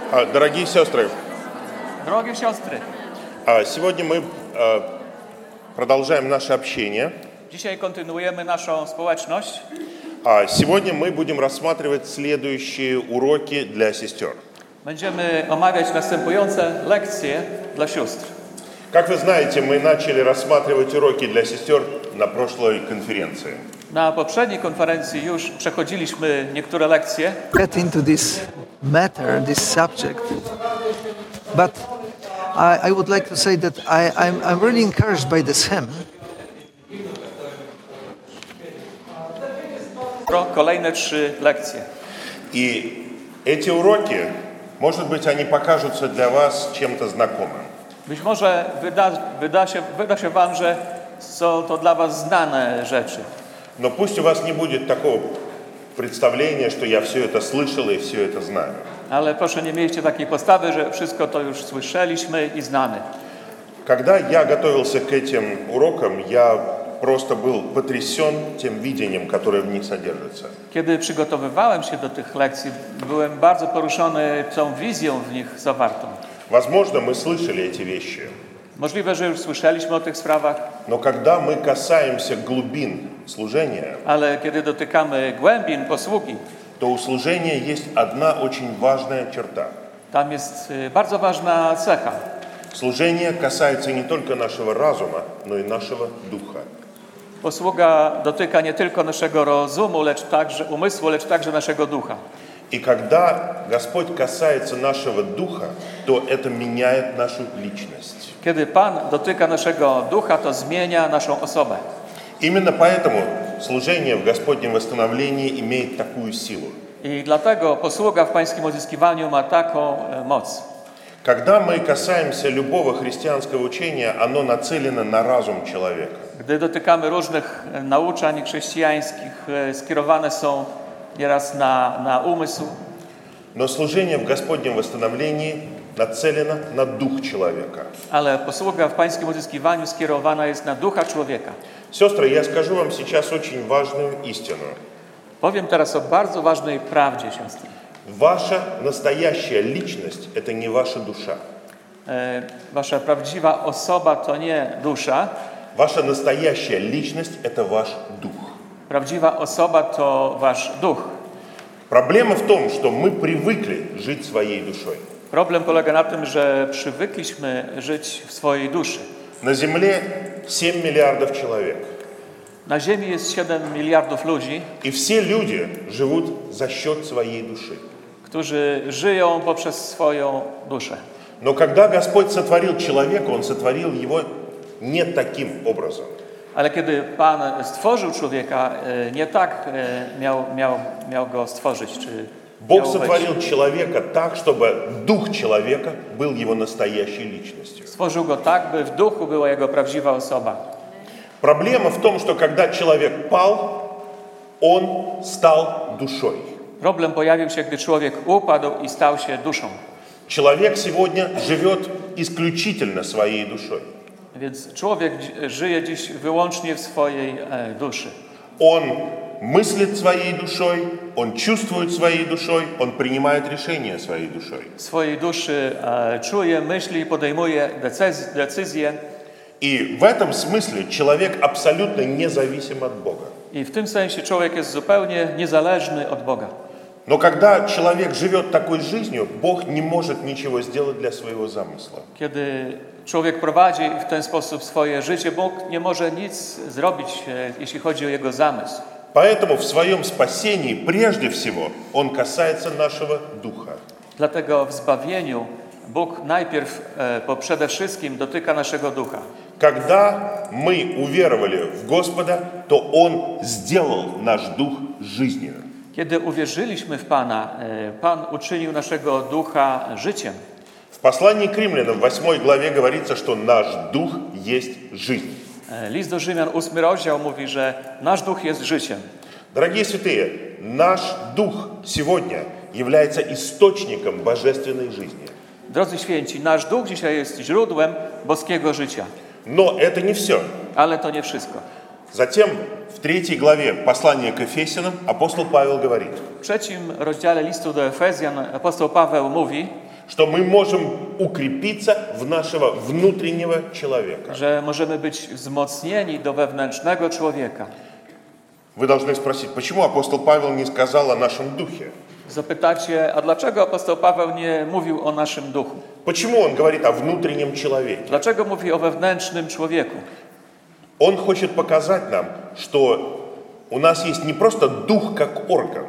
Дорогие сестры, Drogie siostry, сегодня мы продолжаем наше общение. dzisiaj kontynuujemy naszą społeczność. Сегодня мы будем рассматривать следующие уроки для сестер. Będziemy omawiać następujące lekcje dla sióstr. Как вы знаете, мы начали рассматривать уроки для сестер на прошлой конференции. Na poprzedniej konferencji już przechodziliśmy niektóre lekcje. Get into this matter, this subject. But I would like to say that I'm really encouraged by this hymn. Kolejne 3 lekcje. И эти уроки, может быть, они покажутся для вас чем-то знакомым. Być może wyda się wam, że są to dla was znane rzeczy. Но пусть у вас не будет такого представления, что я все это слышал и все это знаю. Ale proszę, nie miejcie takiej postawy, że wszystko to już słyszeliśmy i znamy. Когда я готовился к этим урокам, я просто был потрясен тем видением, которое в них содержится. Kiedy przygotowywałem się do tych lekcji, byłem bardzo poruszony tą wizją w nich zawartą. Возможно, мы слышали эти вещи, Możliwe, że już słyszeliśmy o tych sprawach, но когда мы касаемся глубин служения, ale kiedy dotykamy głębin posługi, то у служения есть одна очень важная черта. tam jest bardzo ważna cecha. Служение касается не только нашего разума, но и нашего духа. Posługa dotyka nie tylko naszego rozumu, umysłu, lecz także naszego ducha. И когда Господь касается нашего духа, то это меняет нашу личность. Kiedy Pan dotyka naszego ducha, to zmienia naszą osobę. Именно поэтому служение в Господнем восстановлении имеет такую силу. I dlatego posługa w Pańskim odzyskiwaniu ma taką moc. Когда мы касаемся любого христианского учения, оно нацелено на разум человека. Gdy dotykamy różnych nauczań chrześcijańskich, skierowane są nieraz na umysł. Но служение в Господнем восстановлении нацелено на дух человека. Ale posługa w Pańskim odzyskiwaniu skierowana jest na ducha człowieka. Сестры, я скажу вам сейчас очень важную истину. Powiem teraz o bardzo ważnej prawdzie, siostry. Ваша настоящая личность – это не ваша душа. Wasza prawdziwa osoba to nie dusza. Ваша настоящая личность – это ваш дух. Prawdziwa osoba to wasz duch. Проблема в том, что мы привыкли жить своей душой. Problem polega na tym, że przywykliśmy żyć w swojej duszy. На Земле 7 миллиардов человек. Na Ziemi jest 7 miliardów ludzi, И все люди живут за счет своей души. którzy żyją poprzez swoją duszę. Но когда Господь сотворил человека, Он сотворил его не таким образом. Ale kiedy Pan stworzył człowieka, nie tak miał go stworzyć. Бог сотворил человека так, чтобы дух человека был его настоящей личностью. Stworzył go tak, by w duchu była jego prawdziwa osoba. Проблема в том, что когда человек пал, он стал душой. Problem pojawił się, gdy człowiek upadł i stał się duszą. Человек сегодня живет исключительно своей душой. Więc człowiek żyje dziś wyłącznie w swojej duszy. Он мыслит своей душой, он чувствует своей душой, он принимает решения своей душой. W swojej duszy czuje, myśli, podejmuje decyzje. И в этом смысле человек абсолютно независим от Бога. I w tym sensie człowiek jest zupełnie niezależny od Boga. Но когда человек живет такой жизнью, Бог не может ничего сделать для своего замысла. Kiedy człowiek prowadzi w ten sposób swoje życie, Bóg nie może nic zrobić, jeśli chodzi o jego zamysł. Поэтому в своем спасении прежде всего Он касается нашего духа. Dlatego w zbawieniu Bóg najpierw, przede wszystkim dotyka naszego ducha. Когда мы уверовали в Господа, то Он сделал наш дух жизненным. Kiedy uwierzyliśmy w Pana, Pan uczynił naszego ducha życiem. В послании к Римлянам в 8 главе говорится, что наш дух есть жизнь. List do Rzymian, 8 rozdział mówi, że nasz duch jest życiem. Дорогие святые, наш дух сегодня является источником божественной жизни. Drodzy święci, nasz duch dzisiaj jest źródłem boskiego życia. Но это не все. Ale to nie wszystko. Затем в 3 главе послания к Ефесянам апостол Павел говорит: W 3 rozdziale listu do Efezjan apostoł Paweł mówi, что мы можем укрепиться в нашего внутреннего человека. Że możemy być wzmocnieni do wewnętrznego człowieka. Вы должны спросить, почему апостол Павел не сказал о нашем духе? Zapytacie, a dlaczego apostoł Paweł nie mówił o naszym duchu? Почему он говорит о внутреннем человеке? Dlaczego mówi o wewnętrznym człowieku? Он хочет показать нам, что у нас есть не просто дух как орган.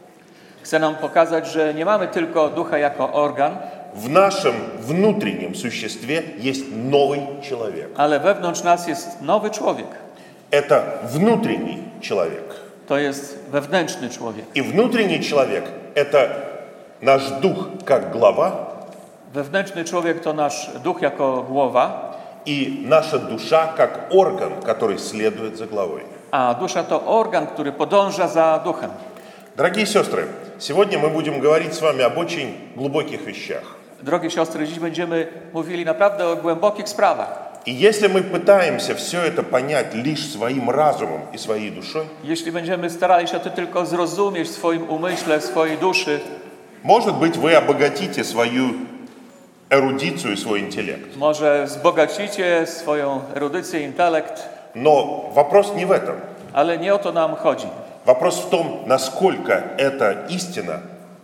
Chce nam pokazać, że nie mamy tylko ducha jako organ, В нашем внутреннем существе есть новый человек. ale wewnątrz nas jest nowy człowiek. Это внутренний человек. To jest wewnętrzny człowiek. И внутренний человек – это наш дух как глава Wewnętrzny człowiek to nasz duch jako głowa, и наша душа как орган, который следует за главой. a dusza to organ, który podąża za duchem. Дорогие сестры, сегодня мы будем говорить с вами об очень глубоких вещах. Drogie siostry, dziś będziemy mówili naprawdę o głębokich sprawach. И если мы пытаемся все это понять лишь своим разумом и своей душой, Jeśli będziemy starali się to tylko zrozumieć w swoim umyśle, w swojej duszy, может быть, вы обогатите свою эрудицию и свой интеллект. może wzbogacicie swoją erudycję, intelekt, Но вопрос не в этом. ale nie o to nam chodzi. Вопрос в том, насколько эта истина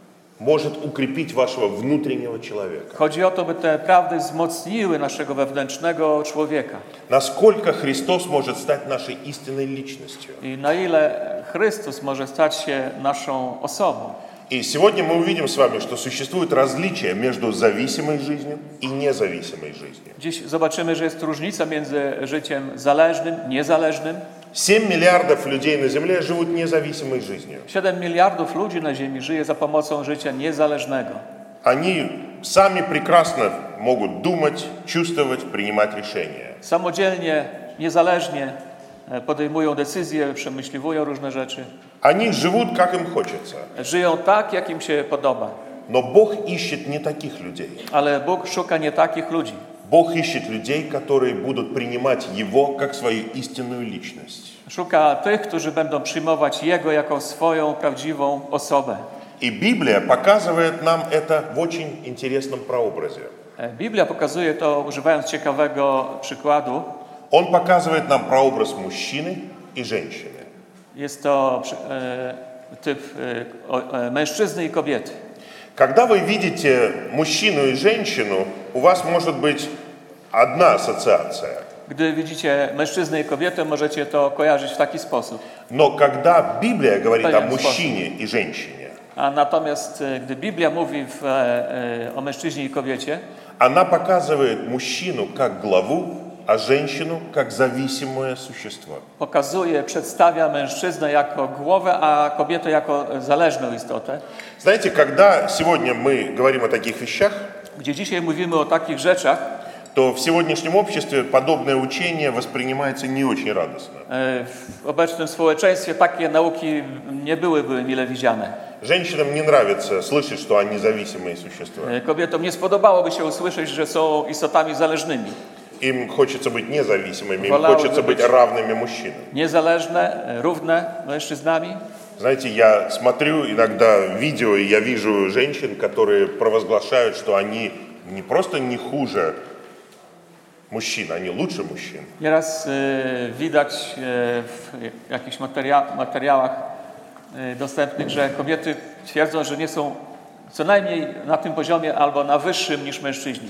может укрепить вашего внутреннего человека. Chodzi o to, by te prawdy wzmocniły naszego wewnętrznego człowieka. Насколько Христос может стать нашей истинной личностью. I na ile Chrystus może stać się naszą osobą. И сегодня мы увидим с вами, что существует различие между зависимой жизнью и независимой жизнью. Dziś zobaczymy, że jest różnica między życiem zależnym, niezależnym. 7 миллиардов людей на Земле живут независимой жизнью. 7 miliardów ludzi na ziemi żyje za pomocą życia niezależnego. Они сами прекрасно могут думать, чувствовать, принимать решения. Samodzielnie, niezależnie podejmują decyzje, przemyśliwują różne rzeczy. Они живут, как им хочется. Żyją tak, jak im się podoba. Но Бог ищет не таких людей. Ale Bóg szuka nie takich ludzi. Бог ищет людей, которые будут принимать Его как свою истинную личность. Szuka tych, którzy będą przyjmować Jego jako swoją prawdziwą osobę. И Библия показывает нам это в очень интересном прообразе. Biblia pokazuje to, używając ciekawego przykładu. Он показывает нам прообраз мужчины и женщины. Jest to typ mężczyzny i kobiety. Когда вы видите мужчину и женщину, у вас может быть одна ассоциация. Gdy widzicie mężczyznę i kobietę, możecie to kojarzyć w taki sposób. Но когда Библия говорит о Понятно, мужчине и женщине, A natomiast gdy Biblia mówi o mężczyźnie i kobiecie, она показывает мужчину как главу, а женщину как зависимое существо. pokazuje, przedstawia mężczyznę jako głowę, a kobietę jako zależną istotę. Знаете, когда сегодня мы говорим о таких вещах, Gdzie dzisiaj mówimy o takich rzeczach, то в сегодняшнем обществе подобное учение воспринимается не очень радостно. w obecnym społeczeństwie takie nauki nie byłyby mile widziane. Женщинам не нравится слышать, что они зависимые существа. Kobietom nie spodobałoby się usłyszeć, że są istotami zależnymi. Им хочется быть независимыми, им Волаły хочется быть być равными мужчинам. Niezależne, równe mężczyznami. Знаете, я смотрю иногда видео, и я вижу женщин, которые провозглашают, что они не просто не хуже мужчин, они лучше мужчин. Nieraz widać w jakichś materiałach dostępnych, że kobiety twierdzą, że nie są co najmniej na tym poziomie albo na wyższym niż mężczyźni.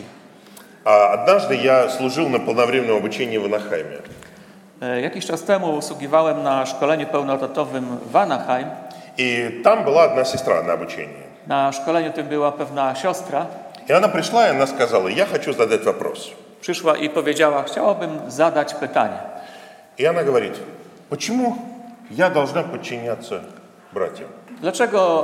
А однажды я служил на полновременном обучении в Анахайме. Jakiś czas temu usługiwałem na szkoleniu pełnoetatowym w Anaheim. И там была одна сестра на обучении. Na szkoleniu tym była pewna siostra. И она пришла, и она сказала: я хочу задать вопрос. Przyszła i powiedziała, chciałabym zadać pytanie. И она говорит: почему я должна подчиняться братьям? Dlaczego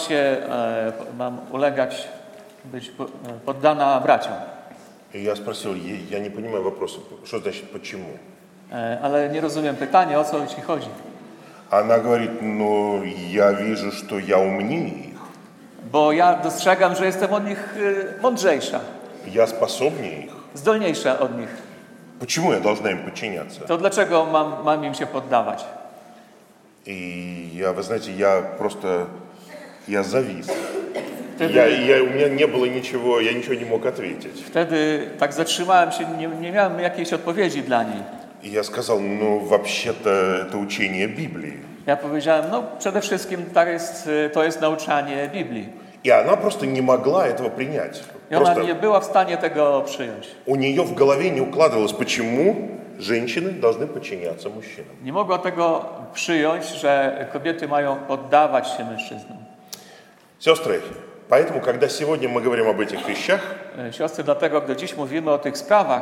mam ulegać, być poddana braciom? И я спросил: я не понимаю вопроса, что значит почему? Ale nie rozumiem pytania, o co ci chodzi. Она говорит: ну, я вижу, что я умнее их. Bo ja dostrzegam, że jestem od nich mądrzejsza, Я способнее их. zdolniejsza od nich. Почему я должна им подчиняться? To dlaczego mam im się poddawać? И вы знаете, я завис. У меня не было ничего, я ничего не мог ответить. Wtedy tak zatrzymałem się, nie miałem jakiejś odpowiedzi dla niej. И я сказал, ну, вообще-то это учение Библии. Ja powiedziałem, no przede wszystkim to jest nauczanie Biblii. И она просто не могла этого принять. I ona nie była w stanie tego przyjąć. У нее в голове не укладывалось, почему женщины должны подчиняться мужчинам. Nie mogła tego przyjąć, że kobiety mają poddawać się mężczyznom. Сестры, поэтому, когда сегодня мы говорим об этих вещах, Siostry, dlatego gdy dziś mówimy o tych sprawach,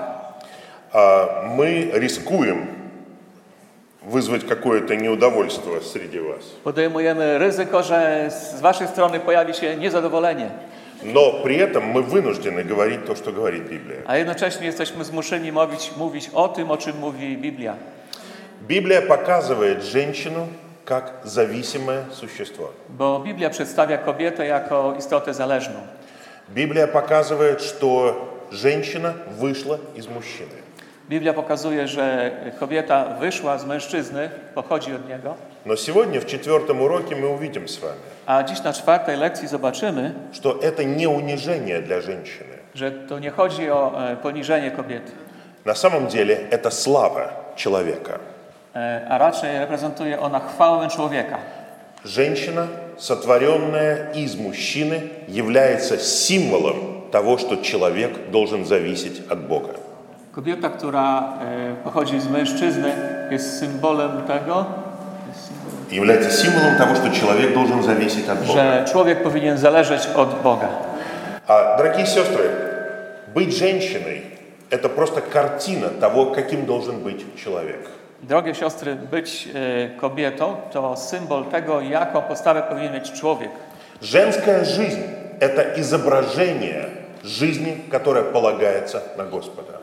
мы рискуем вызвать какое-то неудовольствие среди вас. podejmujemy ryzyko, że z waszej strony pojawi się niezadowolenie. Но при этом мы вынуждены говорить то, что говорит Библия. A jednocześnie jesteśmy zmuszeni mówić o tym, o czym mówi Biblia. Библия показывает женщину как зависимое существо. Bo Biblia przedstawia kobietę jako istotę zależną. Библия показывает, что женщина вышла из мужчины. Biblia pokazuje, że kobieta wyszła z mężczyzny, pochodzi od niego. Но сегодня в 4 уроке мы увидим с вами, A dziś na 4. lekcji zobaczymy, что это не унижение для женщины. że to nie chodzi o poniżenie kobiety, На самом деле это слава человека. a raczej reprezentuje ona chwałę człowieka. Женщина, сотворенная из мужчины, является символом того, что человек должен зависеть от Бога. Kobieta, która pochodzi z mężczyzny, jest symbolem tego, Является символом того, что человек должен зависеть от Бога. że człowiek powinien zależeć od Boga. Дорогие сестры, быть женщиной – это просто картина того, каким должен быть человек. Drogie siostry, być kobietą to symbol tego, jaką postawę powinien mieć człowiek. Женская жизнь – это изображение жизни, которая полагается на Господа.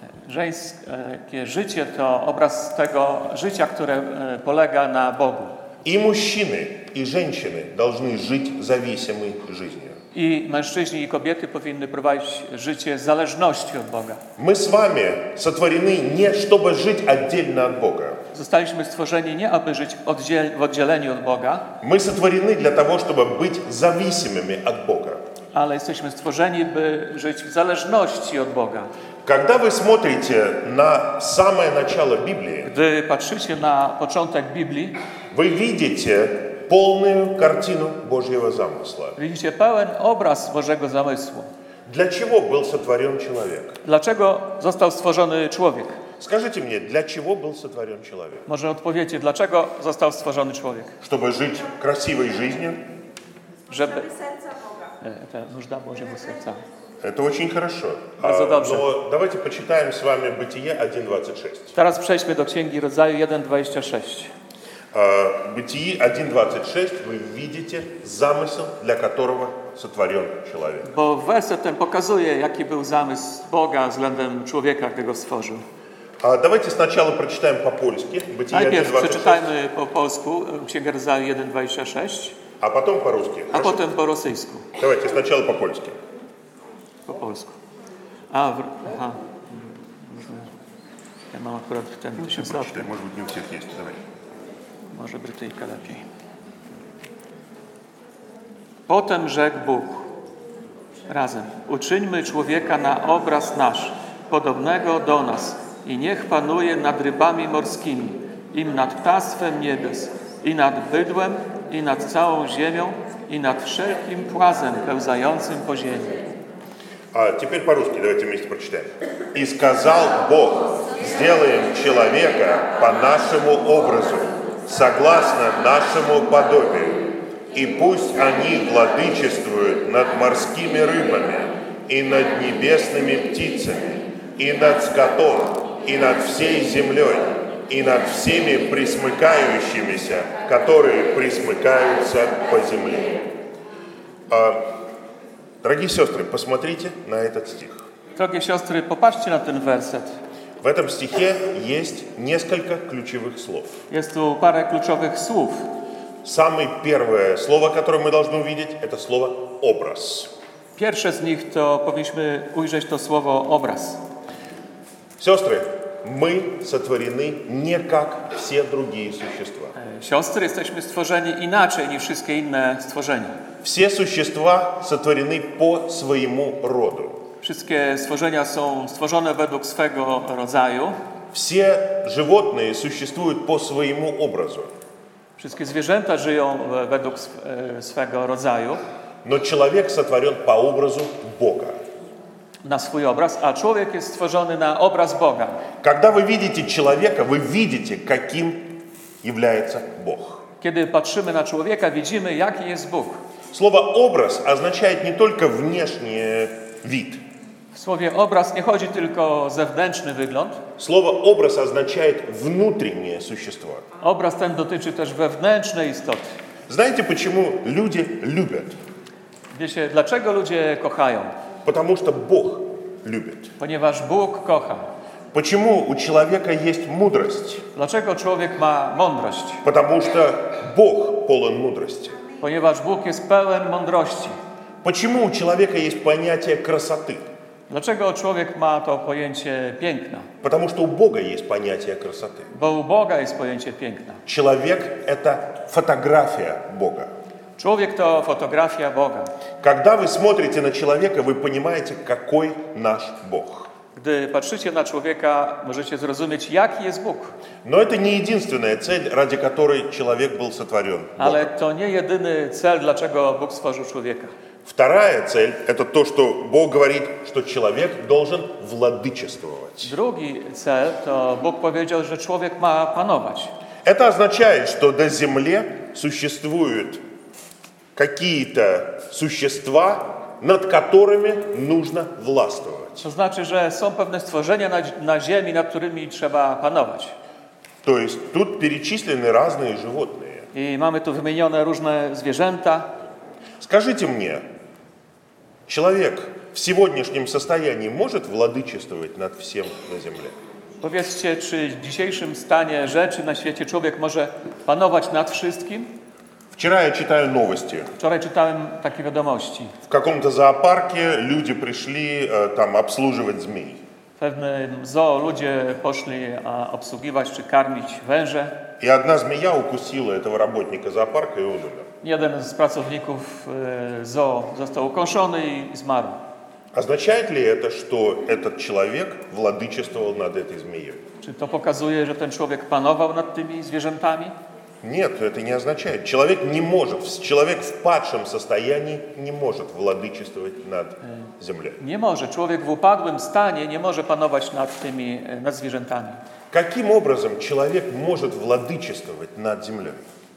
Żeńskie życie to obraz tego życia, które polega na Bogu. И мужчины, и женщины должны жить зависимой жизнью. I mężczyźni i kobiety powinny prowadzić życie z zależności od Boga. Мы с вами сотворены не чтобы жить отдельно от Бога. Zostaliśmy stworzeni nie aby żyć w oddzieleniu od Boga, Мы сотворены для того, чтобы быть зависимыми от Бога. ale jesteśmy stworzeni, by żyć w zależności od Boga. Когда вы смотрите на самое начало Библии, Gdy patrzycie na początek Biblii, вы видите полную картину Божьего замысла. widzicie pełen obraz Bożego zamysłu. Для чего был сотворен человек? Dlaczego został stworzony człowiek? Скажите мне, для чего был сотворен человек? Może odpowiecie, dlaczego został stworzony człowiek? Чтобы жить красивой жизнью? Żeby... Нужда Божьего сердца. Это очень хорошо. Bardzo dobrze. Но давайте почитаем с вами Бытие 1.26. Teraz przejdźmy do Księgi Rodzaju 1:26. Бытие 1.26 вы видите замысел, для которого сотворен человек. Bo werset ten pokazuje, jaki był zamysł Boga względem człowieka, gdy go stworzył. Давайте сначала прочитаем по-польски. Бытие Najpierw 1.26, przeczytajmy po polsku Księgę Rodzaju 1:26, а потом по-русски. a Хорошо? potem po rosyjsku. Давайте сначала по-польски. Po polsku. Aha. Ja mam akurat w ten tysiąclatny. Прочитай, может быть, не у всех есть. Давай. Może Brytyjka lepiej. Potem rzekł Bóg razem: uczyńmy człowieka na obraz nasz, podobnego do nas, i niech panuje nad rybami morskimi, i nad ptactwem niebios, i nad bydłem, i nad całą ziemią, i nad wszelkim płazem pełzającym po ziemi. Теперь по-русски, давайте вместе прочитаем. «И сказал Бог, сделаем человека по нашему образу, согласно нашему подобию, и пусть они владычествуют над морскими рыбами, и над небесными птицами, и над скотом, и над всей землей, и над всеми присмыкающимися, которые присмыкаются по земле». Дорогие сестры, посмотрите на этот стих. Drogie siostry, popatrzcie na ten werset. В этом стихе есть несколько ключевых слов. Jest tu parę kluczowych słów. Самое первое слово, которое мы должны увидеть, это слово «образ». Pierwsze z nich to powinniśmy ujrzeć to słowo obraz. Сестры, мы сотворены не как все другие существа. Siostry, jesteśmy stworzeni inaczej niż wszystkie inne stworzenia. Все существа сотворены по своему роду. Wszystkie stworzenia są stworzone według swego rodzaju. Все животные существуют по своему образу. Wszystkie zwierzęta żyją według swego rodzaju, Но человек сотворен по образу Бога. na swój obraz, a człowiek jest stworzony na obraz Boga. Когда вы видите человека, вы видите, каким является Бог. Kiedy patrzymy na człowieka, widzimy, jaki jest Bóg. Слово «образ» означает не только внешний вид. W słowie obraz nie chodzi tylko o zewnętrzny wygląd. Слово «образ» означает внутреннее существо. Obraz ten dotyczy też wewnętrznej istoty. Знаете, почему люди любят? Wiecie, dlaczego ludzie kochają? Потому что Бог любит. Ponieważ Bóg kocha. Почему у человека есть мудрость? Dlaczego człowiek ma mądrość? Потому что Бог полон мудрости. Ponieważ Bóg jest pełen mądrości. Почему у человека есть понятие красоты? Dlaczego człowiek ma to pojęcie piękna? Потому что у Бога есть понятие красоты. Bo u Boga jest pojęcie piękna. Человек – это фотография Бога. Człowiek to fotografia Boga. Когда вы смотрите на человека, вы понимаете, какой наш Бог. Gdy patrzycie na człowieka, możecie zrozumieć, jaki jest Bóg. Но это не единственная цель, ради которой человек был сотворен. Ale to nie jedyny cel, dlaczego Bóg stworzył człowieka. Вторая цель – это то, что Бог говорит, что человек должен владычествовать. Drugi cel to Bóg powiedział, że człowiek ma panować. Это означает, что на земле существуют какие-то существа, над которыми нужно властвовать. To znaczy, że są pewne stworzenia na ziemi, nad którymi trzeba panować. То есть тут перечислены разные животные. I mamy tu wymienione różne zwierzęta. Скажите мне, человек в сегодняшнем состоянии может владычествовать над всем на земле? Powiedzcie, czy w dzisiejszym stanie rzeczy na świecie człowiek może panować nad wszystkim? Вчера я читаю новости. Wczoraj czytałem takie wiadomości. В каком-то зоопарке люди пришли там обслуживать змей. W pewnym zoo ludzie poszli obsługiwać czy karmić węże. И одна змея укусила этого работника зоопарка, и он умер. Jeden z pracowników zoo został ukąszony i zmarł. Означает ли это, что этот человек владычествовал над этой змеей? Czy to pokazuje, że ten człowiek panował nad tymi zwierzętami? Нет, это не означает. Человек не может, человек в падшем состоянии не может владычествовать над землей. Nie może. Człowiek w upadłym stanie nie może panować nad zwierzętami. Каким образом человек может владычествовать над землей?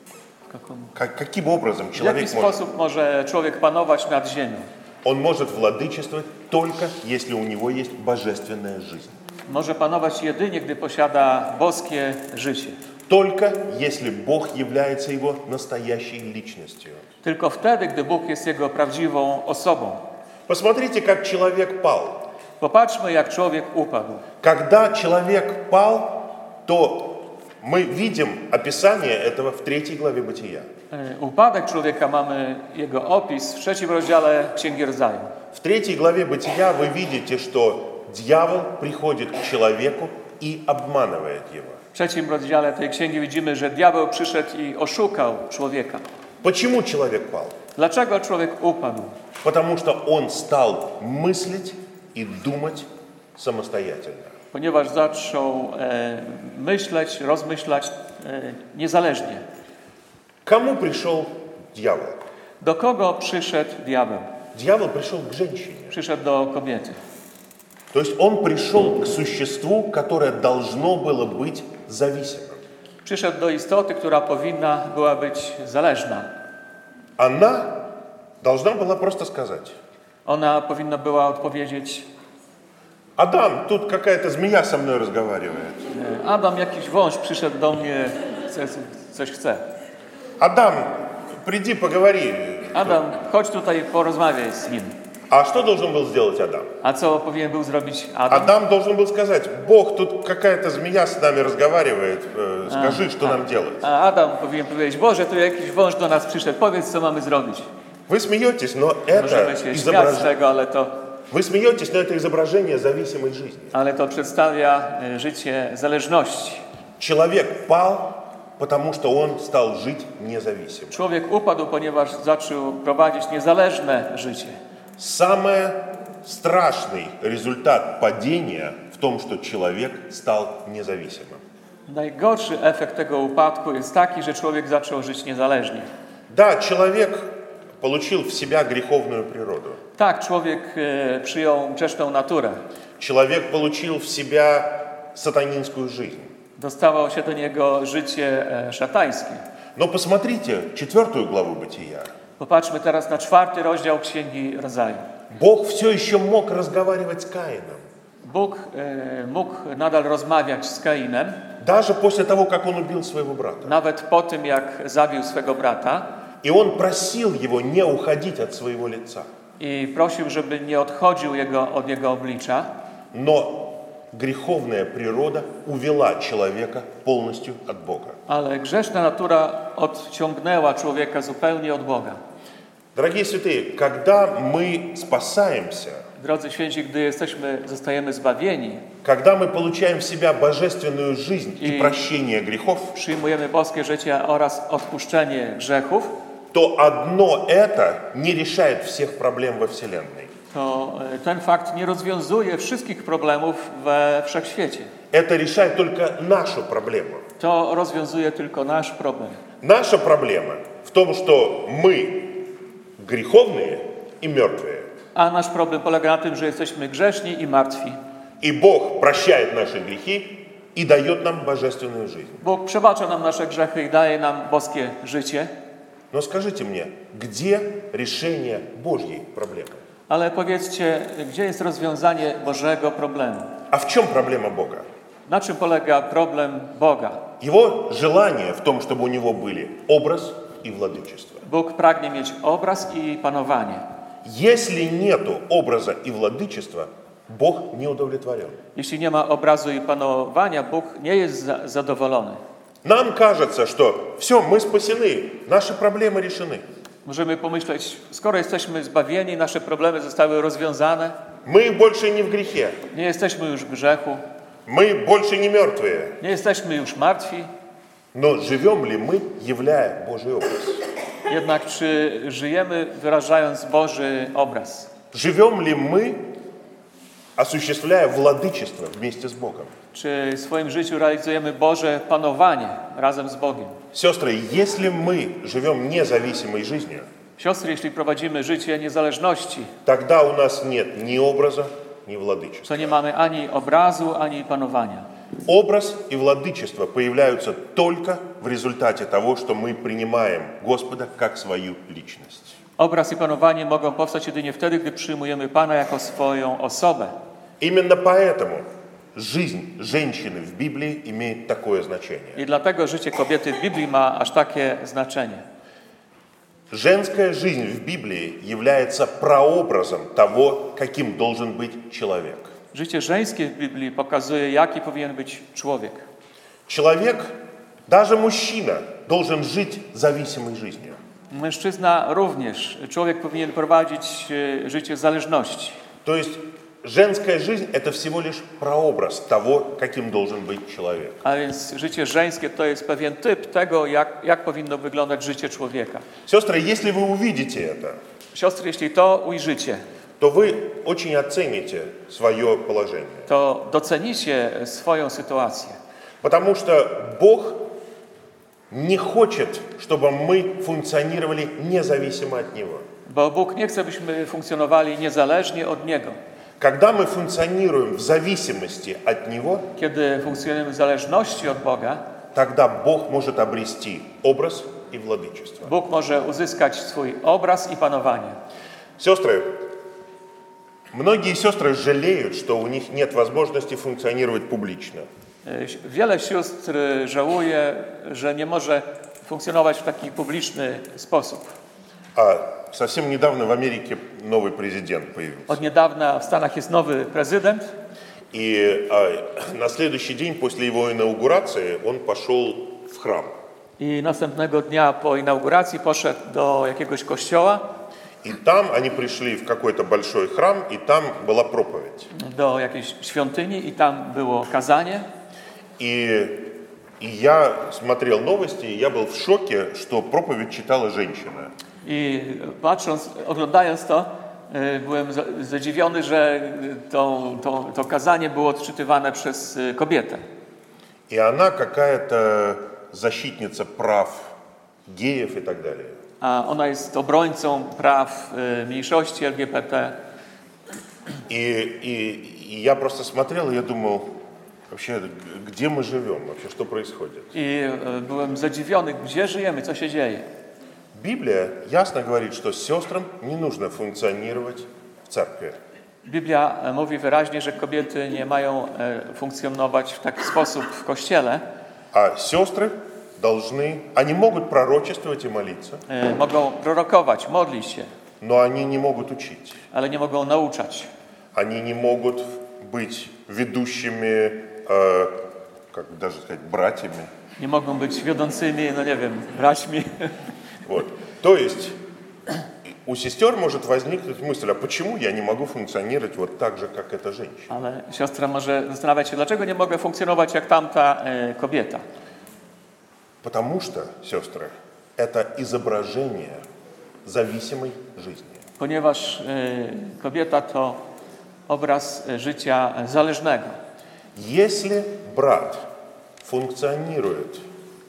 Каким образом W jaki человек может? sposób może człowiek panować nad ziemią? Он может владычествовать только если у него есть божественная жизнь. Może panować jedynie, gdy posiada boskie życie. Только если Бог является его настоящей личностью. Tylko wtedy, gdy Bóg jest jego prawdziwą osobą. Посмотрите, как человек пал. Popatrzmy, jak człowiek upadł. Когда человек пал, то мы видим описание этого в 3 главе Бытия. Upadek człowieka mamy jego opis w 3 rozdziale Księgi Rodzaju. В 3 главе Бытия вы видите, что дьявол приходит к человеку и обманывает его. W 3 rozdziale tej księgi widzimy, że diabeł przyszedł i oszukał człowieka. Почему человек пал? Dlaczego człowiek upadł? Потому что он стал мыслить и думать самостоятельно. Ponieważ zaczął myśleć, rozmyślać niezależnie. Кому пришел дьявол? Do kogo przyszedł diabeł? Дьявол пришел к женщине. Przyszedł do kobiety. То есть он пришел к существу, которое должно было быть зависимым. Przyszedł do istoty, która powinna była być zależna. Она должна была просто сказать: Ona powinna była odpowiedzieć: Адам, тут какая-то змея со мной разговаривает. Adam, jakiś wąż przyszedł do mnie, coś chce. Адам, приди, поговори. Adam, chodź tutaj, porozmawiaj z nim. А что должен был сделать Адам? A co powinien był zrobić Adam? Адам должен был сказать: Бог, тут какая-то змея с нами разговаривает, скажи, что нам делать. A Adam powinien powiedzieć: Boże, tu jakiś wąż do nas przyszedł, powiedz, co mamy zrobić. Вы смеетесь, но это Możemy się śmiać z tego, ale to Вы смеетесь, но это изображение зависимой жизни. Ale to przedstawia życie zależności. Человек пал, потому что он стал жить независимо. Człowiek upadł, ponieważ zaczął prowadzić niezależne życie. Самый страшный результат падения в том, что человек стал независимым. Najgorszy efekt tego upadku jest taki, że człowiek zaczął żyć niezależnie. Да, человек получил в себя греховную природу. Tak, człowiek przyjął grzeszną naturę. Человек получил в себя сатанинскую жизнь. Dostało się do niego życie szatańskie. Но посмотрите 4 главу Бытия. Popatrzmy teraz na 4 rozdział Księgi Rodzaju. Бог все еще мог разговаривать с Каином. Bóg mógł nadal rozmawiać z Kainem, Даже после того, как он убил своего брата. nawet po tym, jak zabił swego brata И он просил его не уходить от своего лица. i prosił, żeby nie odchodził od jego oblicza. Но греховная природа увела человека полностью от Бога. Ale grzeszna natura odciągnęła człowieka zupełnie od Boga. Дорогие святые, когда мы спасаемся, Drodzy święci, gdy zostajemy zbawieni, когда мы получаем в себя божественную жизнь и И- прощение грехов, przyjmujemy boskie życie oraz odpuszczenie grzechów, то одно это не решает всех проблем во Вселенной. to ten fakt nie rozwiązuje wszystkich problemów we wszechświecie. Это решает только нашу проблему. To rozwiązuje tylko nasz problem. Наша проблема в том, что мы греховные и мертвые. A nasz problem polega na tym, że jesteśmy grzeszni i martwi. И Бог прощает наши грехи и дает нам божественную жизнь. Bóg przebacza nam nasze grzechy i daje nam boskie życie. Но скажите мне, где решение Божьей проблемы? Ale powiedzcie, gdzie jest rozwiązanie Bożego problemu? А в чем проблема Бога? Na czym polega problem Boga? Его желание в том, чтобы у него были образ и владычество. Bóg pragnie mieć obraz i panowanie. Если нету образа и владычества, Бог не удовлетворен. Jeśli nie ma obrazu i panowania, Bóg nie jest zadowolony. Нам кажется, что все, мы спасены, наши проблемы решены. Możemy pomyśleć, skoro jesteśmy zbawieni, nasze problemy zostały rozwiązane, Мы больше не в грехе, nie jesteśmy już w grzechu, мы больше не мертвые. nie jesteśmy już martwi, Но живем ли мы, являя Божий образ? jednak czy żyjemy wyrażając Boży obraz? Живем ли мы, осуществляя владычество вместе с Богом? Czy w swoim życiu realizujemy Boże panowanie razem z Bogiem? Sестры, если мы живем независимой жизнью, Siostry, jeśli prowadzimy życie niezależności, тогда у нас нет ни образа, ни владычества. to nie mamy ani obrazu, ani panowania. Образ и владычество появляются только в результате того, что мы принимаем Господа как свою личность. Obraz i panowanie mogą powstać jedynie wtedy, gdy przyjmujemy Pana jako swoją osobę. Именно поэтому жизнь женщины в Библии имеет такое значение. I dlatego życie kobiety w Biblii ma aż takie znaczenie. Женская жизнь в Библии является прообразом того, каким должен быть человек. Życie żeńskie w Biblii pokazuje, jaki powinien być człowiek. Человек, даже мужчина, должен жить зависимой жизнью. Mężczyzna również. Człowiek powinien prowadzić życie zależności. То есть женская жизнь – это всего лишь прообраз того, каким должен быть человек. A więc życie żeńskie to jest pewien typ tego, jak powinno wyglądać życie człowieka. Сестры, если вы увидите это, Siostry, jeśli to ujrzycie, то вы очень оцените свое положение. to docenicie swoją sytuację. Потому что Бог не хочет, чтобы мы функционировали независимо от Него. Bo Bóg nie chce, byśmy funkcjonowali niezależnie od Niego. Когда мы функционируем в зависимости от Него, Kiedy funkcjonujemy w zależności od Boga, тогда Бог может обрести образ и владычество. Bóg może uzyskać swój obraz i panowanie. Сестры, многие сестры жалеют, что у них нет возможности функционировать публично. Wiele sióstr żałuje, że nie może funkcjonować w taki publiczny sposób. А совсем недавно в Америке новый президент появился. Od niedawna w Stanach jest nowy prezydent И на следующий день после его инаугурации он пошел в храм. i następnego dnia po inauguracji poszedł do jakiegoś kościoła И там они пришли в какой-то большой храм, и там была проповедь. do jakiejś świątyni i tam było kazanie. И я смотрел новости, и я был в шоке, что проповедь читала женщина. I patrząc, oglądając to, byłem zadziwiony, że to kazanie było odczytywane przez kobietę. И она какая-то защитница прав геев и так далее. A ona jest obrońcą praw mniejszości LGBT. И я просто смотрел, и я думал, вообще, где мы живем, вообще, что происходит? I byłem zadziwiony, gdzie żyjemy, co się dzieje. Библия ясно говорит, что сестрам не нужно функционировать в церкви. Biblia mówi wyraźnie, że kobiety nie mają funkcjonować w taki sposób w Kościele. А сестры они могут пророчествовать и молиться, Mogą prorokować, modlić się, но они не могут учить. ale nie mogą nauczać. Они не могут быть ведущими, как даже сказать, братьями. Nie mogą być wiodącymi, no nie wiem, braćmi. Вот. То есть у сестер может возникнуть мысль, а почему я не могу функционировать вот так же, как эта женщина? Ale siostra może zastanawiać się, dlaczego nie mogę funkcjonować jak tamta kobieta. Потому что, сестры, это изображение зависимой жизни. Ponieważ kobieta to obraz życia zależnego. Если брат функционирует,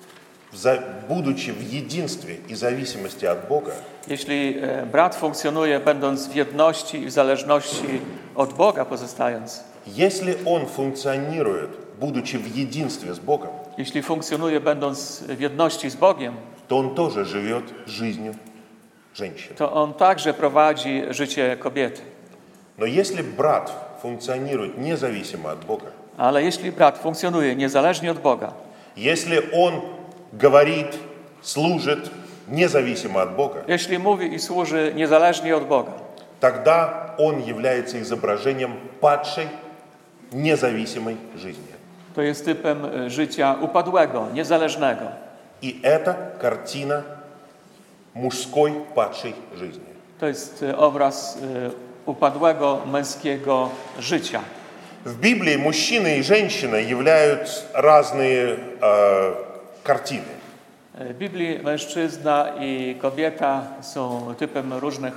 будучи в единстве и зависимости от Бога, Jeśli brat funkcjonuje, będąc w jedności i w zależności od Boga pozostając, если он функционирует, будучи в единстве с Богом, jeśli funkcjonuje, będąc w jedności z Bogiem, то он тоже живет жизнью женщины. to on także prowadzi życie kobiety. Но если брат функционирует независимо от Бога, Ale jeśli brat funkcjonuje niezależnie od Boga, если он говорит, служит независимо от Бога, jeśli mówi i służy niezależnie od Boga, тогда он является изображением падшей, независимой жизни. to jest typem życia upadłego, niezależnego. И это картина мужской падшей жизни. To jest obraz upadłego męskiego życia. В Библии мужчина и женщина являются разные картины. W Biblii mężczyzna i kobieta są typem różnych.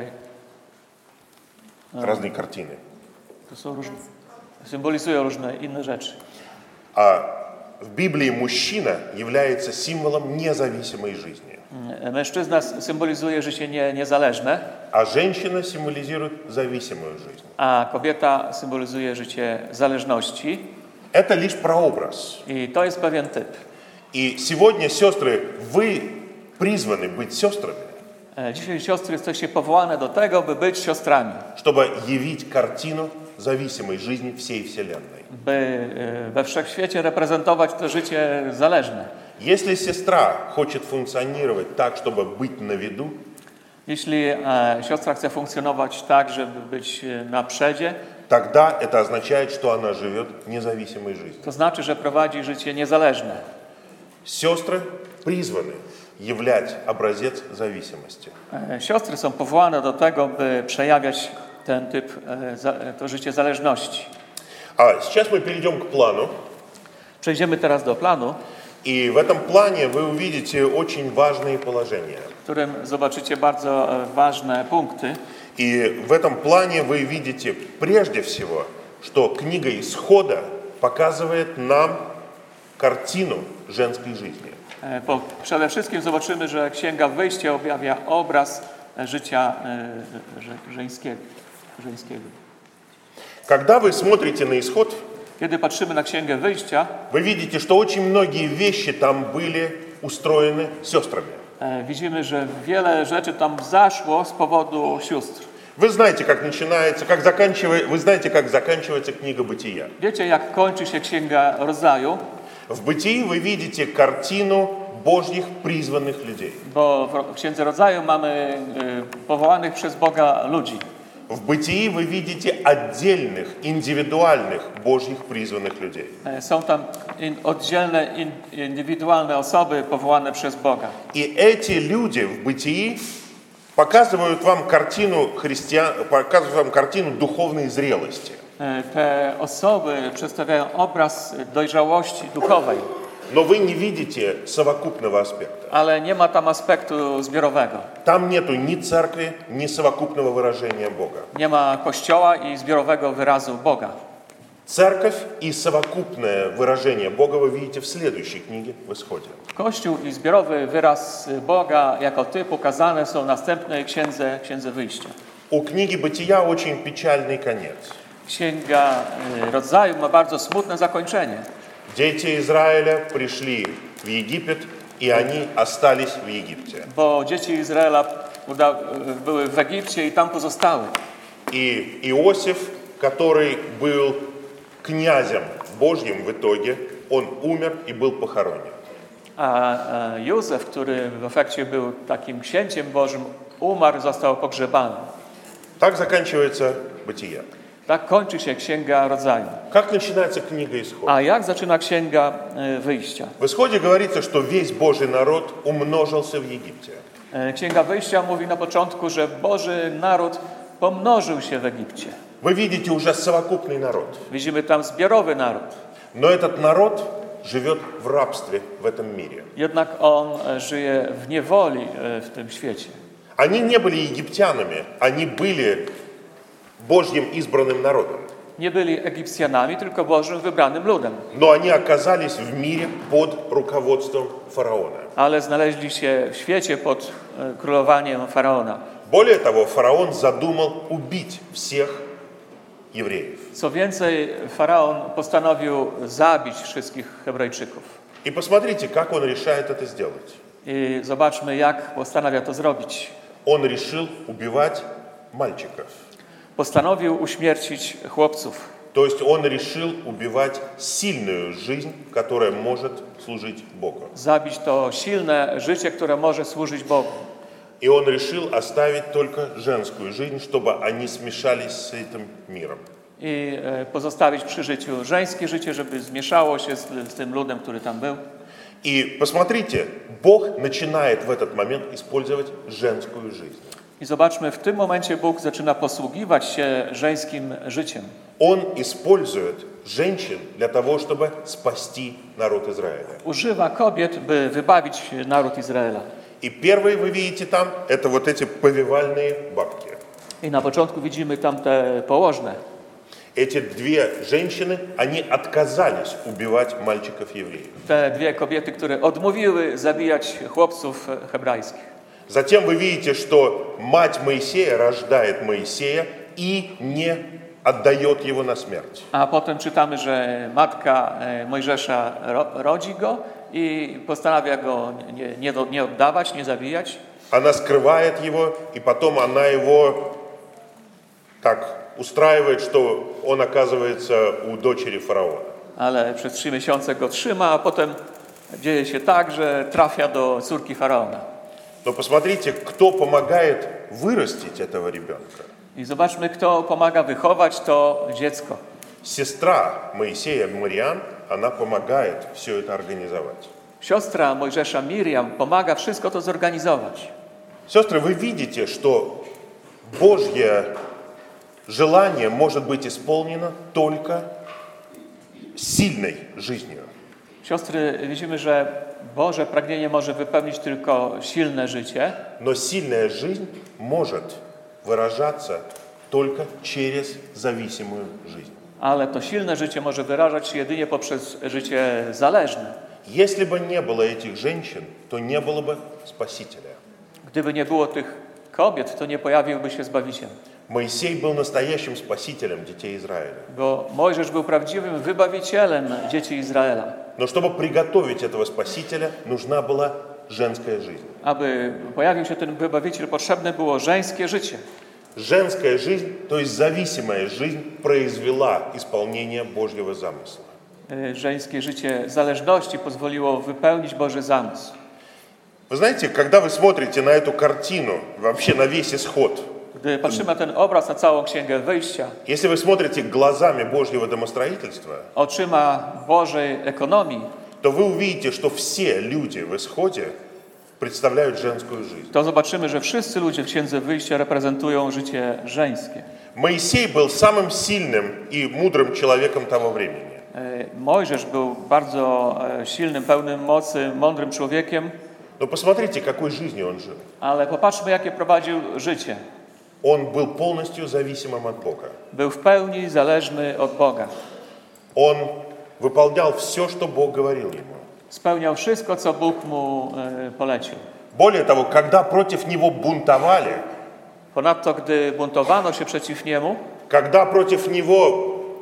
Разные картины. To są różne, symbolizują różne inne rzeczy. А в Библии мужчина является символом независимой жизни. Mężczyzna symbolizuje życie niezależne, А женщина символизирует зависимую жизнь. a kobieta symbolizuje życie zależności. Это лишь прообраз. I to jest pewien typ. И сегодня, сестры, вы призваны быть сестрами, Dzisiaj siostry jesteście powołane do tego, by być siostrami, чтобы явить картину зависимой жизни всей Вселенной. by we wszechświecie reprezentować to życie zależne. Если сестра хочет функционировать так, чтобы быть на виду, Jeśli siostra chce funkcjonować tak, żeby być na przedzie, тогда это означает, что она живет независимой жизнью. to znaczy, że prowadzi życie niezależne. Сестры призваны являть образец зависимости. Siostry są powołane do tego, by przejawiać ten typ, to życie zależności. А сейчас мы перейдем к плану. Przejdziemy teraz do planu, И в этом плане вы увидите очень важные положения. w którym zobaczycie bardzo ważne punkty. И в этом плане вы видите прежде всего, что книга Исхода показывает нам картину женской жизни. Przede wszystkim zobaczymy, że Księga Wyjścia objawia obraz życia żeńskiego. Когда вы смотрите на Исход, Kiedy patrzymy na Księgę Wyjścia, вы видите, что очень многие вещи там были устроены сестрами. widzimy, że wiele rzeczy tam zaszło z powodu sióstr. Вы знаете, как начинается, вы знаете, как заканчивается книга Бытия. Wiecie, jak kończy się Księga Rodzaju? В Бытии вы видите картину Божьих призванных людей. Bo w Księdze Rodzaju mamy powołanych przez Boga ludzi. В Бытии вы видите отдельных, индивидуальных Божьих призванных людей. Są tam oddzielne, indywidualne osoby powołane przez Boga. И эти люди в Бытии показывают вам картину духовной зрелости. Te osoby przedstawiają obraz dojrzałości duchowej, Но вы не видите совокупного аспекта. ale nie ma tam aspektu zbiorowego. Там нету ни церкви, ни совокупного выражения Бога. Nie ma kościoła i zbiorowego wyrazu Boga. Церковь и совокупное выражение Бога вы видите в следующей книге, в Исходе. Kościół i zbiorowy wyraz Boga jako typ pokazane są w następnej księdze Wyjścia. У книги Бытия очень печальный конец. Księga Rodzaju ma bardzo smutne zakończenie. Дети Израиля пришли в Египет, и они остались в Египте. Bo dzieci Izraela były w Egipcie i tam pozostały. И Иосиф, который был князем Божьим в итоге, он умер и был похоронен. A Józef, który w efekcie był takim księciem Bożym, umarł, został pogrzebany. Так заканчивается Бытие. Tak kończy się Księga Rodzaju. Как начинается книга Исход? A jak zaczyna Księga Wyjścia? В Исходе говорится, что весь Божий народ умножился в Египте. Księga Wyjścia mówi na początku, że Boży naród pomnożył się w Egipcie. Вы видите уже совокупный народ. Widzimy tam zbiorowy naród. Но этот народ живет в рабстве в этом мире. Jednak on żyje w niewoli w tym świecie. Они не были египтянами, они были Божьим избранным народом. Nie byli Egipcjanami, tylko Bożym wybranym ludem. Но они оказались в мире под руководством фараона. Ale znaleźli się w świecie pod królowaniem Faraona. Более того, фараон задумал убить всех евреев. Co więcej, Faraon postanowił zabić wszystkich Hebrajczyków. И посмотрите, как он решает это сделать. I zobaczmy, jak postanawia to zrobić. Он решил убивать мальчиков. Postanowił uśmiercić chłopców. То есть он решил убивать сильную жизнь, которая может служить Богу. Zabić to silne życie, które może służyć Bogu. И он решил оставить только женскую жизнь, чтобы они смешались с этим миром. I pozostawić przy życiu żeńskie życie, żeby zmieszało się z tym ludem, który tam był. И посмотрите, Бог начинает в этот момент использовать женскую жизнь. I zobaczmy, w tym momencie Bóg zaczyna posługiwać się żeńskim życiem. Он использует женщин для того, чтобы спасти народ Израиля. Używa kobiet, by wybawić naród Izraela. И первые вы видите там, это вот эти повивальные бабки. I na początku widzimy tam te położne. Эти две женщины, они отказались убивать мальчиков-евреев. Te dwie kobiety, które odmówiły zabijać chłopców hebrajskich. Затем вы видите, что мать Моисея рождает Моисея и не отдает его на смерть. A potem czytamy, że matka Mojżesza rodzi go i postanawia go nie oddawać, nie zabijać. Она скрывает его, и потом она его так устраивает, что он оказывается у дочери фараона. Ale przez 3 miesiące go trzyma, a potem dzieje się tak, że trafia do córki Faraona. Но посмотрите, кто помогает вырастить этого ребенка. I zobaczmy, kto pomaga wychować to dziecko. Сестра Моисея, Мириам, она помогает все это организовать. Siostra Mojżesza Miriam pomaga wszystko to zorganizować. Сестры, вы видите, что Божье желание может быть исполнено только сильной жизнью. Siostry, widzimy, że Boże pragnienie może wypełnić tylko silne życie, Но сильная жизнь может выражаться только через зависимую жизнь. ale to silne życie może wyrażać się jedynie poprzez życie zależne. Если бы не было этих женщин, то не было бы Спасителя. Gdyby nie było tych kobiet, to nie pojawiłby się Zbawiciel. Моисей был настоящим спасителем детей Израиля. Bo Mojżesz był prawdziwym wybawicielem dzieci Izraela. Но чтобы приготовить этого спасителя, нужна была женская жизнь. Aby pojawił się ten wybawiciel, potrzebne było żeńskie życie. Женская жизнь, то есть зависимая жизнь, произвела исполнение Божьего замысла. Żeńskie życie zależności pozwoliło wypełnić Boży zamysł. Вы знаете, когда вы смотрите на эту картину, вообще на весь исход, Gdy patrzymy na ten obraz, na całą Księgę Wyjścia, если вы смотрите глазами Божьего домостроительства, oczyma Bożej ekonomii, то вы увидите, что все люди в исходе представляют женскую жизнь. to zobaczymy, że wszyscy ludzie w Księdze Wyjścia reprezentują życie żeńskie. Моисей был самым сильным и мудрым человеком того времени. Mojżesz był bardzo silnym, pełnym mocy, mądrym człowiekiem, Но посмотрите, какой жизнью он жил. ale popatrzmy, jakie prowadził życie. Он был полностью зависимым от Бога. Był w pełni zależny od Boga. Он выполнял все, что Бог говорил ему. Spełniał wszystko, co Bóg mu polecił. Более того, когда против него бунтовали, Ponadto, gdy buntowano się przeciw niemu, когда против него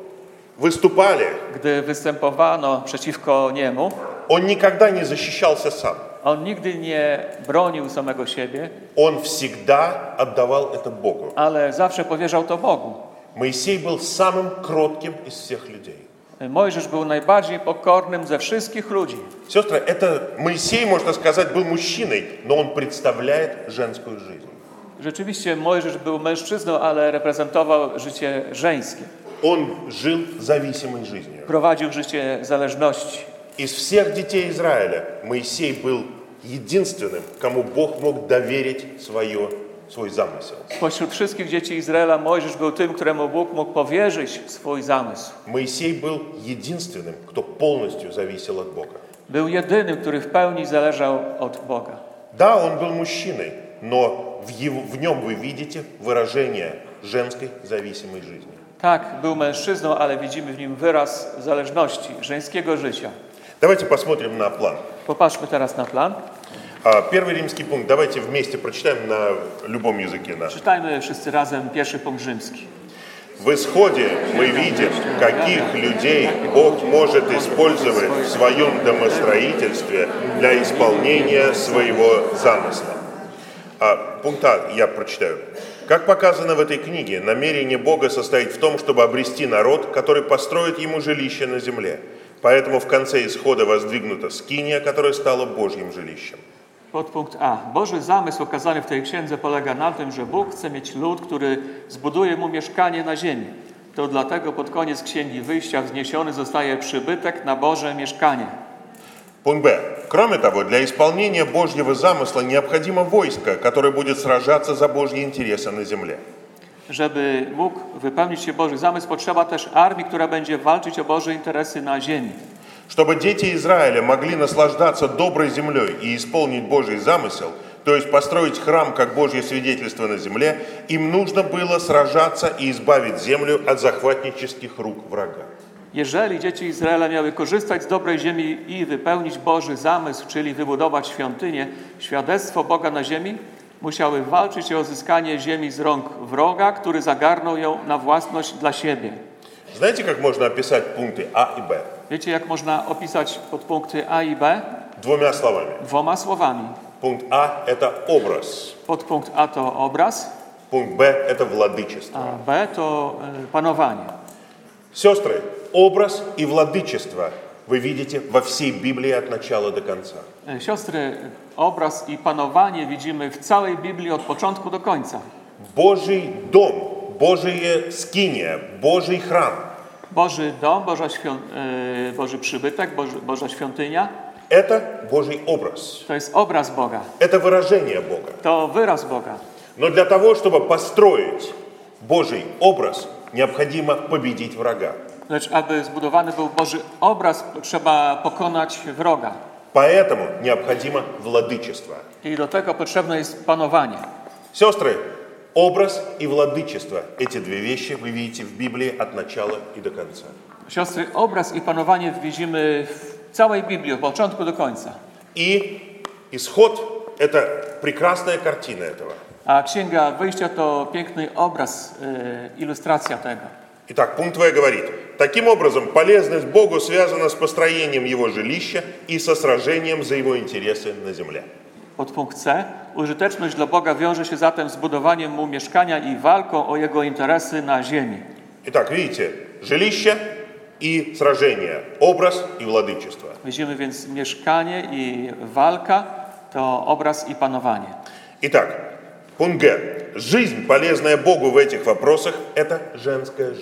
выступали, gdy występowano przeciwko niemu, он никогда не защищался сам. on nigdy nie bronił samego siebie, Он всегда отдавал это Богу. ale zawsze powierzał to Bogu. Моисей был самым кротким из всех людей. Mojżesz był najbardziej pokornym ze wszystkich ludzi. Сестры, это Моисей, можно сказать, был мужчиной, но он представляет женскую жизнь. Rzeczywiście Mojżesz był mężczyzną, ale reprezentował życie żeńskie. Он жил зависимой жизнью. Prowadził życie zależności. Из всех детей Израиля Моисей был единственным, кому Бог мог доверить свой замысел. Spośród wszystkich dzieci Izraela Mojżesz był tym, któremu Bóg mógł powierzyć swój zamysł. Моисей был единственным, кто полностью зависел от Бога. Był jedynym, który w pełni zależał od Boga. Да, он был мужчиной, но в нем вы видите выражение женской зависимой жизни. Tak, był mężczyzną, ale widzimy w nim wyraz zależności, żeńskiego życia. Давайте посмотрим на план. Popatrzmy teraz na plan. Первый римский пункт. Давайте вместе прочитаем на любом языке нашем. Czytajmy wszyscy razem pierwszy punkt rzymski. В исходе мы видим, каких людей Бог может использовать в своем домостроительстве для исполнения своего замысла. Пункт А я прочитаю. Как показано в этой книге, намерение Бога состоит в том, чтобы обрести народ, который построит ему жилище на земле. Поэтому в конце исхода воздвигнута скиния, которая стала Божьим жилищем. Podpunkt A. Boży zamysł okazany w tej księdze polega na tym, że Bóg chce mieć lud, który zbuduje mu mieszkanie na ziemi. To dlatego pod koniec Księgi Wyjścia wzniesiony zostaje przybytek na Boże mieszkanie. Пункт Б. Кроме того, для исполнения Божьего замысла необходимо войско, которое будет сражаться за Божьи интересы на земле. Żeby mógł wypełnić się Boży zamysł, potrzeba też armii, która będzie walczyć o Boże interesy na ziemi. Чтобы дети Израиля могли наслаждаться доброй землей и исполнить Божий замысел, то есть построить храм как Божье свидетельство на земле, им нужно было сражаться и избавить землю от захватнических рук врага. Jeżeli dzieci Izraela miały korzystać z dobrej ziemi i wypełnić Boży zamysł, czyli wybudować świątynię, świadectwo Boga na ziemi, musiały walczyć o uzyskanie ziemi z rąk wroga, który zagarnął ją na własność dla siebie. Знаете, как можно описать пункты А и Б? Wiecie, jak można opisać podpunkty A i B? Двумя словами. Dwoma słowami. Пункт А – это образ. Podpunkt A to obraz, Пункт Б – это владычество. a B to panowanie. Сестры, образ и владычество вы видите во всей Библии от начала до конца. Siostry, obraz i panowanie widzimy w całej Biblii od początku do końca. Божий дом, Божья скиния, Божий храм. Boży dom, Boży przybytek, Boża świątynia Это Божий образ. to jest obraz Boga, Это выражение Бога. to wyraz Boga. Но для того, чтобы построить Божий образ, необходимо победить врага. Lecz aby zbudowany był Boży obraz, trzeba pokonać wroga. Поэтому необходимо владычество. I do tego potrzebne jest panowanie. Сестры, образ и владычество – эти две вещи вы видите в Библии от начала и до конца. Siostry, obraz i panowanie widzimy w całej Biblii, od początku do końca. И исход – это прекрасная картина этого. A Księga Wyjścia to piękny obraz, ilustracja tego. Итак, пункт В говорит, таким образом полезность Богу связана с построением Его жилища и со сражением за Его интересы на земле. Podpunkt C. Użyteczność dla Boga wiąże się zatem z budowaniem Mu mieszkania i walką o Jego interesy na ziemi. Итак, видите, жилище и сражение, образ и владычество. Widzimy więc mieszkanie i walka to obraz i panowanie. Итак, пункт Г. Жизнь, полезная Богу в этих вопросах, это женская жизнь.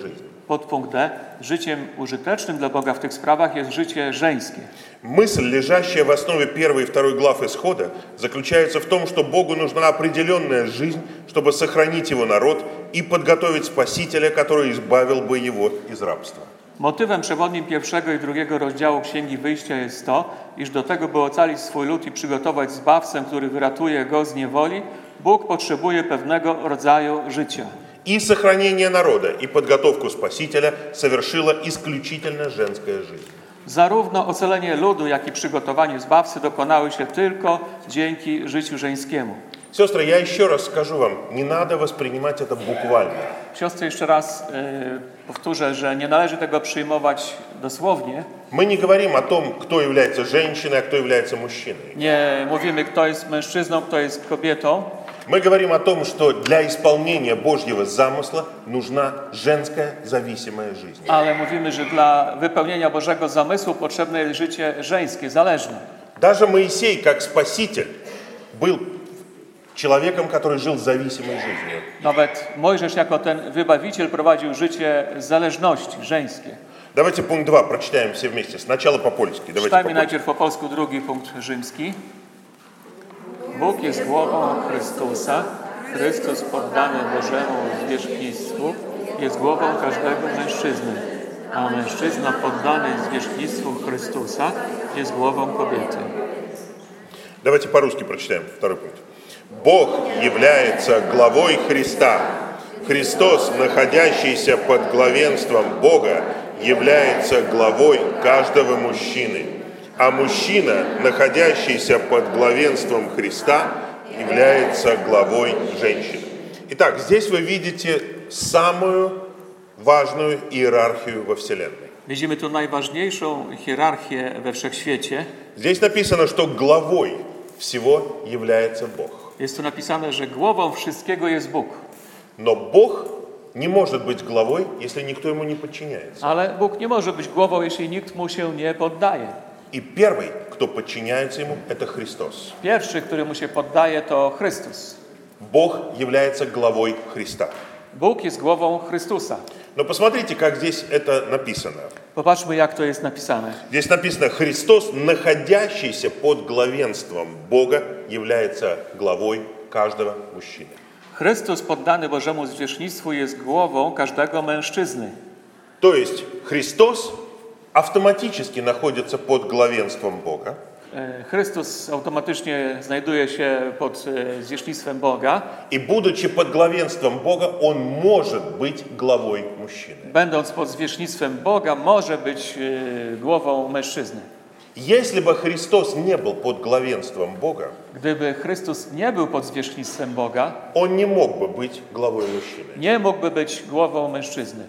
Podpunkt D. Życiem użytecznym dla Boga w tych sprawach jest życie żeńskie. Мысль, лежащая в основе 1 и 2 глав Исхода, заключается в том, что Богу нужна определенная жизнь, чтобы сохранить его народ и подготовить Спасителя, который избавил бы его из рабства. Motywem przewodnim 1 i 2 rozdziału Księgi Wyjścia jest to, iż do tego, by ocalić swój lud i przygotować Zbawcę, który wyratuje go z niewoli, Bóg potrzebuje pewnego rodzaju życia. И сохранение народа, и подготовку Спасителя совершила исключительно женская жизнь. Zarówno ocalenie ludu, jak i przygotowanie Zbawcy dokonały się tylko dzięki życiu żeńskiemu. Сестры, я еще раз скажу вам, не надо воспринимать это буквально. Siostry, jeszcze raz powtórzę, że nie należy tego przyjmować dosłownie. Мы не говорим о том, кто является женщиной, а кто является мужчиной. Nie mówimy, kto jest mężczyzną, kto jest kobietą. Мы говорим о том, что для исполнения Божьего замысла нужна женская зависимая жизнь. Ale mówimy, że dla wypełnienia Bożego zamysłu potrzebne jest życie żeńskie, zależne. Даже Моисей, как спаситель, был человеком, который жил зависимой жизнью. Nawet Mojżesz jako ten wybawiciel prowadził życie zależności żeńskie. Давайте пункт 2 прочитаем все вместе. Сначала по-польски. Czytajmy najpierw po polsku drugi punkt rzymski. Bóg jest głową Chrystusa. Chrystus poddany Bożemu zwierzchnictwu jest głową każdego mężczyzny, a mężczyzna poddany zwierzchnictwu Chrystusa jest głową kobiety. Давайте по-русски прочитаем второй пункт. Бог является главой Христа. Христос, находящийся под главенством Бога, является главой каждого мужчины. А мужчина, находящийся под главенством Христа, является главой женщины. Итак, здесь вы видите самую важную иерархию во Вселенной. Widzimy tu najważniejszą hierarchię we wszechświecie. Здесь написано, что главой всего является Бог. Jest tu napisane, że głową wszystkiego jest Bóg. Но Бог не может быть главой, если никто ему не подчиняется. Ale Bóg nie może być głową, jeśli nikt mu się nie poddaje. И первый, кто подчиняется ему, это Христос. Pierwszy, który mu się poddaje, to Chrystus. Бог является главой Христа. Bóg jest głową Chrystusa. Но посмотрите, как здесь это написано. Popatrzmy, jak to jest napisane. Здесь написано, Христос, находящийся под главенством Бога, является главой каждого мужчины. Chrystus poddany Bożemu zwierzchnictwu jest głową każdego mężczyzny. То есть Христос автоматически находится под главенством Бога. Chrystus automatycznie znajduje się pod zwierzchnictwem Boga. И будучи под главенством Бога, Он может быть главой мужчины. Będąc pod zwierzchnictwem Boga, może być głową mężczyzny. Если бы Христос не был под главенством Бога, Gdyby Chrystus nie był pod zwierzchnictwem Boga, Он не мог бы быть главой мужчины. nie mógłby być głową mężczyzny.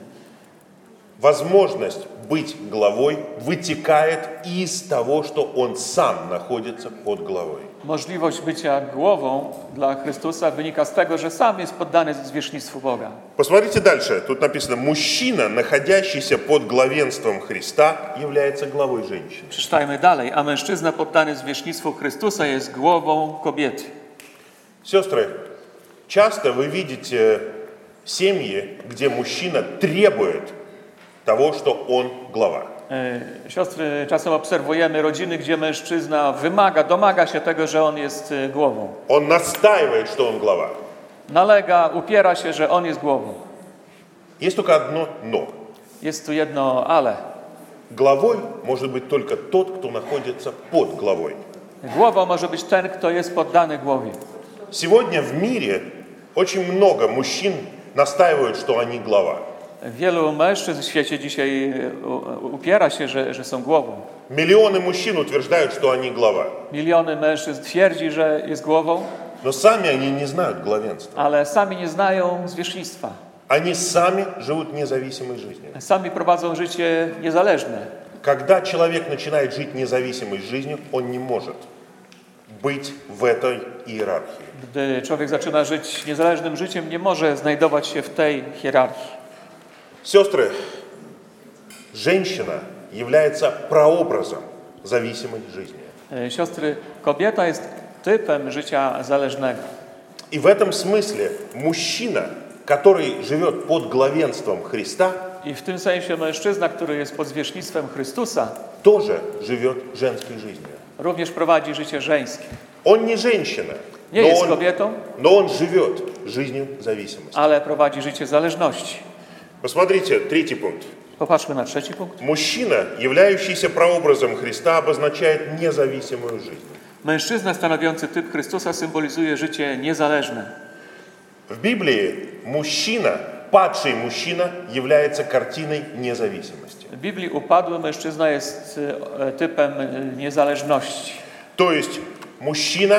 Возможность быть главой вытекает из того, что Он сам находится под главой. Możliwość bycia głową dla Chrystusa wynika z tego, że sam jest poddany zwierzchnictwu Boga. Посмотрите дальше. Тут написано, мужчина, находящийся под главенством Христа, является главой женщины. Przeczytajmy dalej. A mężczyzna poddany zwierzchnictwu Chrystusa jest głową kobiety. Сестры, часто вы видите семьи, где мужчина требует того, что он глава. Siostry, czasem obserwujemy rodziny, gdzie mężczyzna domaga się tego, że on jest głową. Он настаивает, что он глава. Nalega, upiera się, że on jest głową. Есть только одно «но». Jest tu jedno ale. Главой может быть только тот, кто находится под главой. Głową może być ten, kto jest poddany głowie. Сегодня в мире очень много мужчин настаивают, что они глава. Wielu mężczyzn w świecie dzisiaj upiera się, że są głową. Миллионы мужчин утверждают, что они глава. Miliony mężczyzn twierdzi, że jest głową, Но сами они не знают главенства. ale sami nie znają zwierzchnictwa. Они сами живут независимой жизнью. Sami prowadzą życie niezależne. Когда человек начинает жить независимой жизнью, он не может быть в этой иерархии. Gdy człowiek zaczyna żyć niezależnym życiem, nie może znajdować się w tej hierarchii. Сестры, женщина является прообразом зависимой жизни. Siostry, kobieta jest typem życia zależnego. И в этом смысле мужчина, который живет под главенством Христа, I w tym sensie mężczyzna, który jest pod zwierzchnictwem Chrystusa, тоже живет женской жизнью. również prowadzi życie żeńskie. Он не женщина, Nie jest kobietą, но он живет жизнью зависимости. ale prowadzi życie zależności. Посмотрите, третий пункт. Popatrzmy na trzeci punkt. Мужчина, являющийся прообразом Христа, обозначает независимую жизнь. Mężczyzna stanowiący typ Chrystusa symbolizuje życie niezależne. В Библии мужчина, падший мужчина, является картиной независимости. W Biblii upadły mężczyzna jest typem niezależności. То есть мужчина,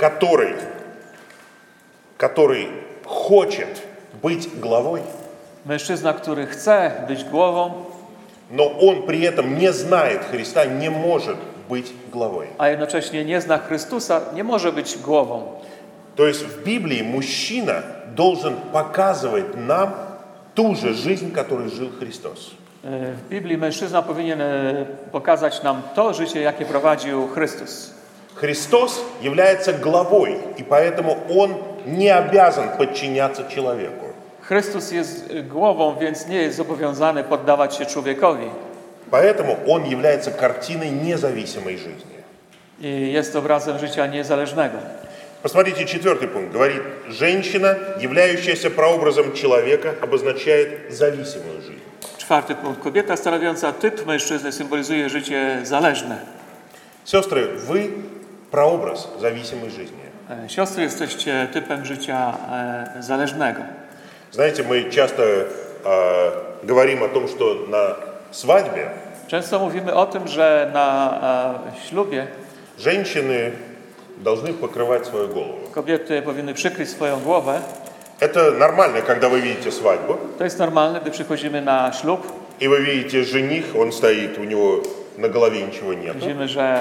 который хочет быть главой, Mężczyzna, który chce być głową, но он при этом не знает Христа, не может быть главой. a jednocześnie nie zna Chrystusa, nie może być głową. То есть в Библии мужчина должен показывать нам ту же жизнь, которую жил Христос. W Biblii mężczyzna powinien pokazać nam to życie, jakie prowadził Chrystus. Христос является главой, и поэтому Он не обязан подчиняться человеку. Chrystus jest głową, więc nie jest zobowiązany poddawać się człowiekowi. Поэтому Он является картиной независимой жизни. I jest obrazem życia niezależnego. Посмотрите, 4 пункт. Говорит, женщина, являющаяся прообразом человека, обозначает зависимую жизнь. 4 punkt. Kobieta stanowiąca typ mężczyzny symbolizuje życie zależne. Сестры, вы прообраз зависимой жизни. Siostry, jesteście typem życia zależnego. Знаете, мы часто говорим о том, что на свадьбе Często mówimy o tym, że na ślubie женщины должны покрывать свою голову. kobiety powinny przykryć swoją głowę. Это нормально, когда вы видите свадьбу, To jest normalne, gdy przychodzimy na ślub. и вы видите жених, он стоит, у него на голове ничего нет. Widzimy, że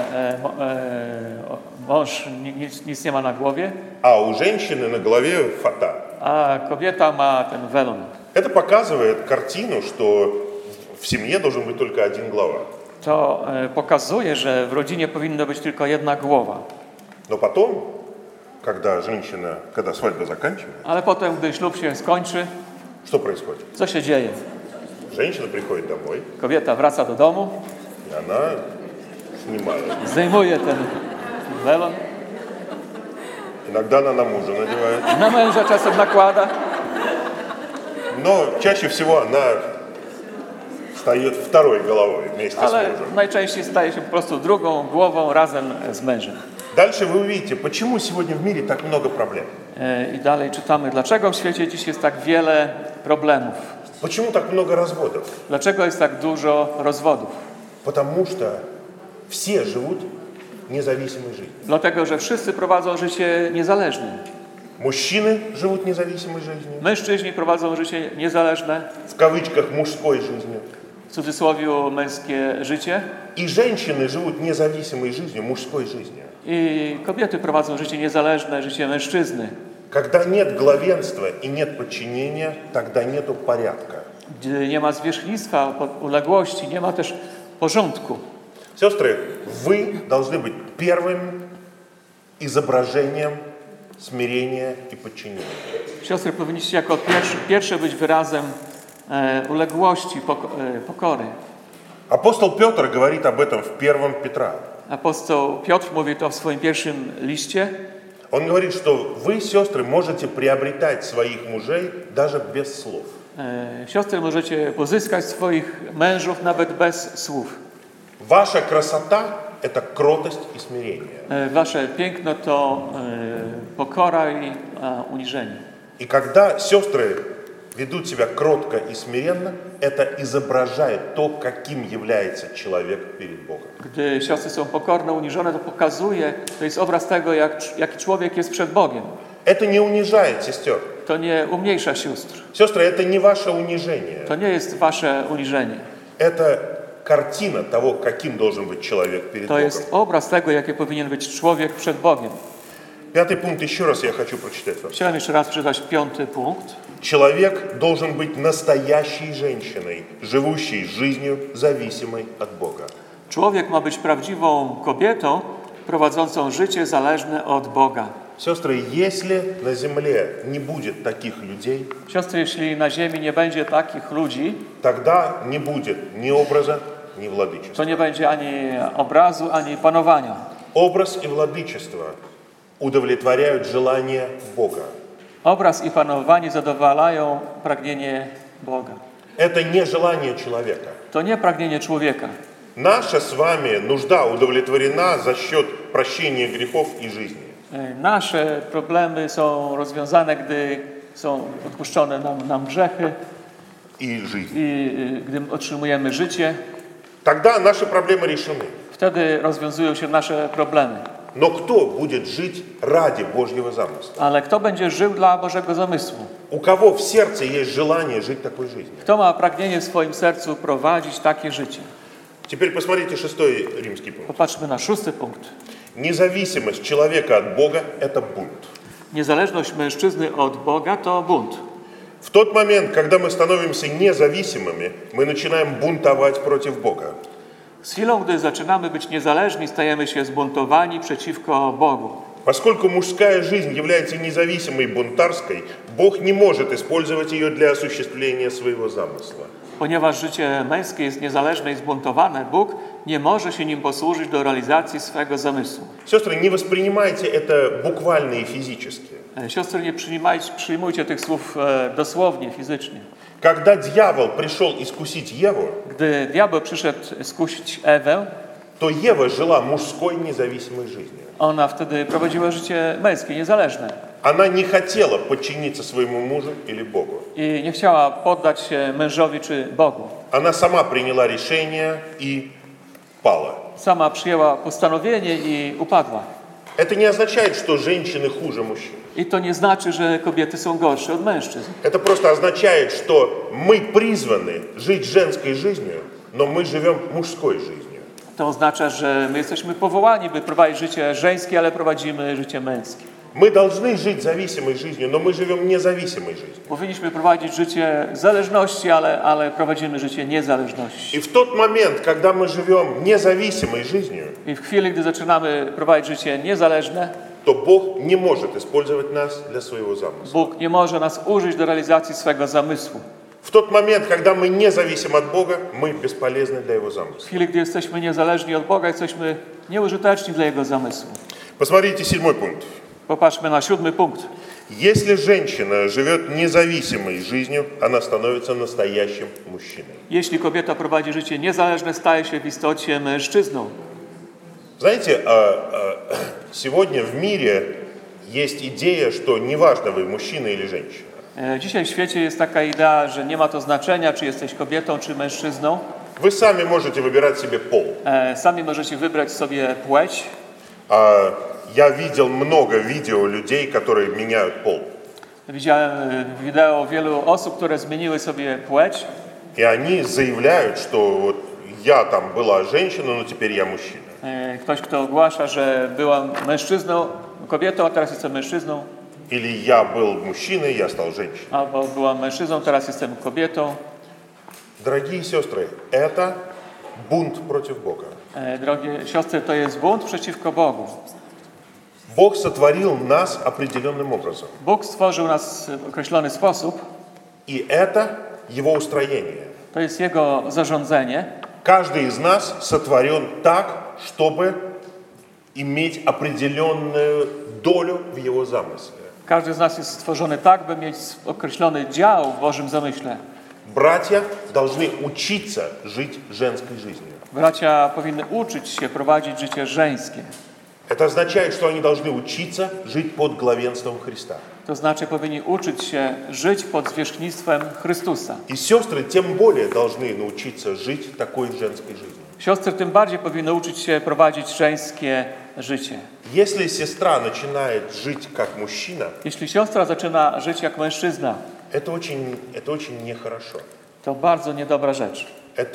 mąż nic nie ma na głowie, А у женщины на голове фата. a kobieta ma ten welon. Это показывает картину, что в семье должен быть только один глава. To pokazuje, że w rodzinie powinno być tylko jedna głowa. Но потом, когда свадьба заканчивается, Ale potem, gdy ślub się skończy, что происходит? co się dzieje? Женщина приходит домой, Kobieta wraca do domu, и она снимает. zdejmuje ten welon, Иногда она на мужа надевает. na męża czasem nakłada, Но чаще всего она встает второй головой вместе с ale мужем. najczęściej staje się po prostu drugą głową razem z mężem. Дальше вы увидите, почему сегодня в мире так много проблем. I dalej czytamy, dlaczego w świecie dziś jest tak wiele problemów. Почему так много разводов? Dlaczego jest tak dużo rozwodów? Потому что все живут независимой жизнью. Dlatego, że wszyscy prowadzą życie niezależne. Мужчины живут независимой жизнью. Mężczyźni prowadzą życie niezależne, В кавычках мужской жизнью. w cudzysłowie męskie życie. И женщины живут независимой жизнью, мужской жизнью. I kobiety prowadzą życie niezależne, życie mężczyzny. Когда нет главенства и нет подчинения, тогда нету порядка. Gdy nie ma zwierzchnictwa, uległości, nie ma też porządku. Сестры, вы должны быть первым изображением смирения и подчинения. Siostry, powinniście jako pierwsze być wyrazem uległości, pokory. Апостол Петр говорит об этом в 1 Петра. Apostoł Piotr mówi to w swoim pierwszym liście. Он говорит, что вы, сестры, можете приобретать своих мужей даже без слов. Siostry, możecie pozyskać swoich mężów nawet bez słów. Ваша красота – это кротость и смирение. Wasze piękno to pokora i uniżenie. И когда сестры ведут себя кротко и смиренно, это изображает то, каким является человек перед Богом. Gdy siostry są pokorne, uniżone, to pokazuje, to jest obraz tego, jaki człowiek jest przed Bogiem. Это не унижает сестер. To nie umniejsza sióstr. Сестры, это не ваше унижение. To nie jest wasze uniżenie. Это картина того, каким должен быть человек перед To Богом. jest obraz tego, jaki powinien być człowiek przed Bogiem. 5 пункт еще раз я хочу прочитать вам. Chciałem jeszcze raz przeczytać 5 punkt. Человек должен быть настоящей женщиной, живущей жизнью, зависимой от Бога. Człowiek ma być prawdziwą kobietą, prowadzącą życie zależne od Boga. Сестры, если на земле не будет таких людей, Siostry, jeśli na ziemi nie będzie takich ludzi, тогда не будет ни образа, ни владычества. to nie będzie ani obrazu, ani panowania. Образ и владычество удовлетворяют желание Бога. Obraz i panowanie zadowalają pragnienie Boga. Это не желание человека. To nie pragnienie człowieka. Наша с вами нужда удовлетворена за счет прощения грехов и жизни. Nasze problemy są rozwiązane, gdy są odpuszczone nam grzechy И жизнь. i gdy otrzymujemy życie. Тогда наши проблемы решены. Wtedy rozwiązują się nasze problemy. Но кто будет жить ради Божьего замысла? Ale kto będzie żył dla Bożego zamysłu? У кого в сердце есть желание жить такой жизнью? Kto ma pragnienie w swoim sercu prowadzić takie życie? Теперь посмотрите 6 римский пункт. Popatrzmy na 6 punkt. Независимость человека от Бога – это бунт. Niezależność mężczyzny od Boga to bunt. В тот момент, когда мы становимся независимыми, мы начинаем бунтовать против Бога. Z chwilą, gdy zaczynamy być niezależni, stajemy się zbuntowani przeciwko Bogu. Поскольку мужская жизнь является независимой и бунтарской, Бог не может использовать ее для осуществления своего замысла. Ponieważ życie męskie jest niezależne i zbuntowane, Bóg nie może się nim posłużyć do realizacji swego zamysłu. Сестры, не воспринимайте это буквально и физически. Siostry, nie przyjmujcie tych słów dosłownie, fizycznie. Когда дьявол пришел искусить Еву, Gdy diabeł przyszedł skusić Ewę, то Ева жила мужской независимой жизнью. ona wtedy prowadziła życie męskie, niezależne. Она не хотела подчиниться своему мужу или Богу. I nie chciała poddać się mężowi czy Bogu. Она сама приняла решение и пала. Sama przyjęła postanowienie i upadła. Это не означает, что женщины хуже мужчин. I to nie znaczy, że kobiety są gorsze od mężczyzn. Это просто означает, что мы призваны жить женской жизнью, но мы живем мужской жизнью. To oznacza, że my jesteśmy powołani, by prowadzić życie żeńskie, ale prowadzimy życie męskie. Мы должны жить зависимой жизнью, но мы живем независимой жизнью. Powinniśmy prowadzić życie zależności, ale prowadzimy życie niezależności. И в тот момент, когда мы живем независимой жизнью, I w chwili, gdy zaczynamy prowadzić życie niezależne, то Бог не может использовать нас для своего замысла. Bóg nie może nas użyć do realizacji swego zamysłu. В тот момент, когда мы не зависим от Бога, мы бесполезны для Его W замысла. chwili, gdy jesteśmy niezależni od Boga, jesteśmy nieużyteczni dla Jego zamysłu. Посмотрите 7 пункт. Popatrzmy na 7 punkt. Если женщина живет независимой жизнью, она становится настоящим мужчиной. Jeśli kobieta prowadzi życie niezależne, staje się w istocie mężczyzną. Знаете, сегодня в мире есть идея, что неважно, вы мужчина или женщина. Dzisiaj w świecie jest taka idea, że nie ma to znaczenia, czy jesteś kobietą, czy mężczyzną. Вы сами можете wybierać себе пол. Sami możecie wybrać sobie płeć. Я видел много видео людей, которые меняют пол. Widziałem wideo wielu osób, które zmieniły sobie płeć. И они заявляют, что вот я там была женщина, но теперь я мужчина. Ktoś, kto ogłasza, że byłam mężczyzną, kobietą, a teraz jestem mężczyzną. Или я был мужчиной, я стал женщиной. Albo byłam mężczyzną, teraz jestem kobietą. Дорогие сестры, это бунт против Бога. Drogie siostry, to jest bunt przeciwko Bogu. Бог сотворил нас определенным образом. Bóg stworzył nas w określony sposób. И это Его устроение. To jest Jego zarządzenie. Каждый из нас сотворен так, чтобы иметь определенную долю в Его замысле. Każdy z nas jest stworzony tak, by mieć określony dział w Bożym zamyśle. Братья должны учиться жить женской жизнью. Bracia powinny uczyć się prowadzić życie żeńskie. Это означает, что они должны учиться жить под главенством Христа. To znaczy powinni uczyć się żyć pod zwierzchnictwem Chrystusa. И сестры тем более должны научиться жить такой женской жизнью. Siostry tym bardziej powinny uczyć się prowadzić żeńskie życie. Если сестра начинает жить как мужчина, Jeśli siostra zaczyna żyć jak mężczyzna, это очень нехорошо. to bardzo niedobra rzecz.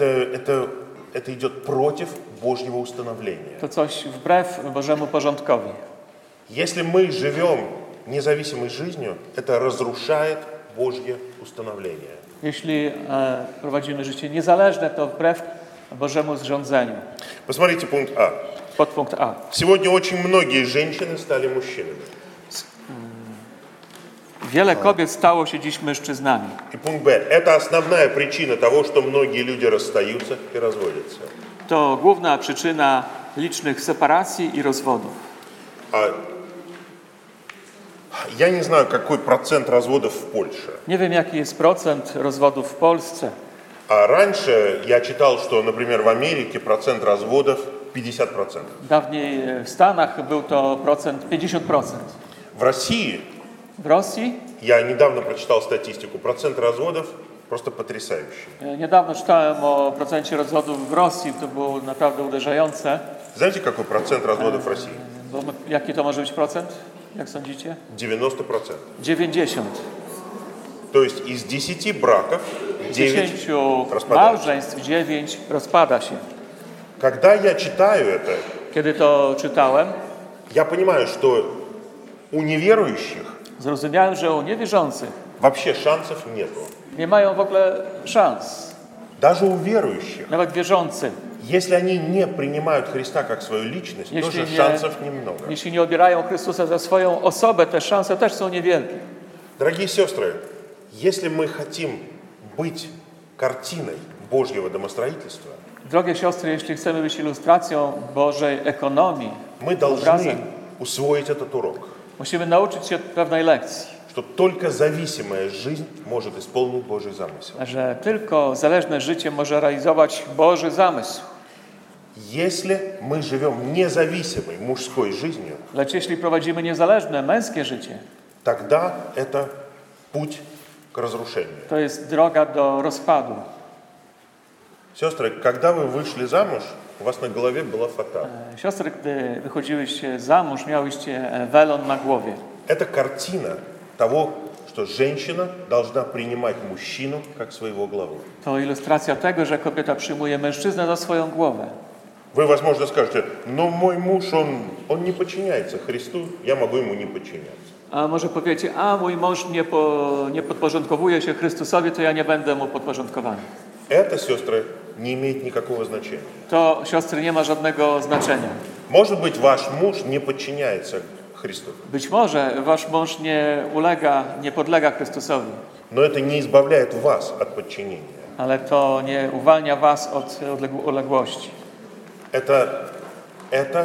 Это идет против Божьего установления. To coś wbrew Bożemu porządkowi. Если мы живем независимой жизнью, это разрушает Божье установление. Jeśli prowadzimy życie niezależne, to wbrew Bożemu zrządzeniu. Посмотрите пункт А. Podpunkt A. Сегодня очень многие женщины стали мужчинами. Wiele kobiet stało się dziś mężczyznami. И пункт Б. Это основная причина того, что многие люди расстаются и разводятся. To główna przyczyna licznych separacji i rozwodów. Я не знаю, какой процент разводов в Польше. Nie wiem, jaki jest procent rozwodów w Polsce. А раньше я читал, что, например, в Америке процент разводов 50%. Dawniej w Stanach był to procent 50%. В России, W Rosji я недавно прочитал статистику, процент разводов просто потрясающий. niedawno czytałem o procencie rozwodów w Rosji, to było naprawdę uderzające. Знаете, какой процент разводов в России? Bo jaki to może być procent? Jak sądzicie? 90%. 90. То есть из 10 браков 9 10 распадаются. małżeństw 9 rozpada się. Когда я читаю это, Kiedy to czytałem, я понимаю, что у неверующих zrozumiałem, że u niewierzących вообще шансов нету. nie mają w ogóle szans. Даже у верующих, Nawet wierzący, если они не принимают Христа как свою личность, тоже шансов немного. jeśli nie obierają Chrystusa za swoją osobę, te szanse też są niewielkie. Дорогие сестры, если мы хотим быть картиной Божьего домостроительства, Drogie siostry, jeśli chcemy być ilustracją Bożej ekonomii, мы должны усвоить этот урок, musimy nauczyć się pewnej lekcji, что только зависимая жизнь может исполнить Божий замысел. że tylko zależne życie może realizować Boży zamysł. Если мы живем независимой мужской жизнью, Lecz jeśli prowadzimy niezależne, męskie życie, тогда это путь к разрушению. to jest droga do rozpadu. Сестры, когда вы вышли замуж, у вас на голове была фата. Siostry, gdy wychodziłyście za mąż, miałyście welon na głowie. Это картина того, что женщина должна принимать мужчину как своего главу. To ilustracja tego, że kobieta przyjmuje mężczyznę za swoją głowę. Вы, возможно, скажете, но мой муж, он не подчиняется Христу, я могу ему не подчиняться. A może powiecie, a mój mąż nie podporządkowuje się Chrystusowi, to ja nie będę mu podporządkowany. Это, сестры, не имеет никакого значения. To, siostry, nie ma żadnego znaczenia. Может быть, ваш муж не подчиняется Христу, Być może wasz mąż nie podlega Chrystusowi, но это не избавляет вас от подчинения. ale to nie uwalnia was od uległości. Это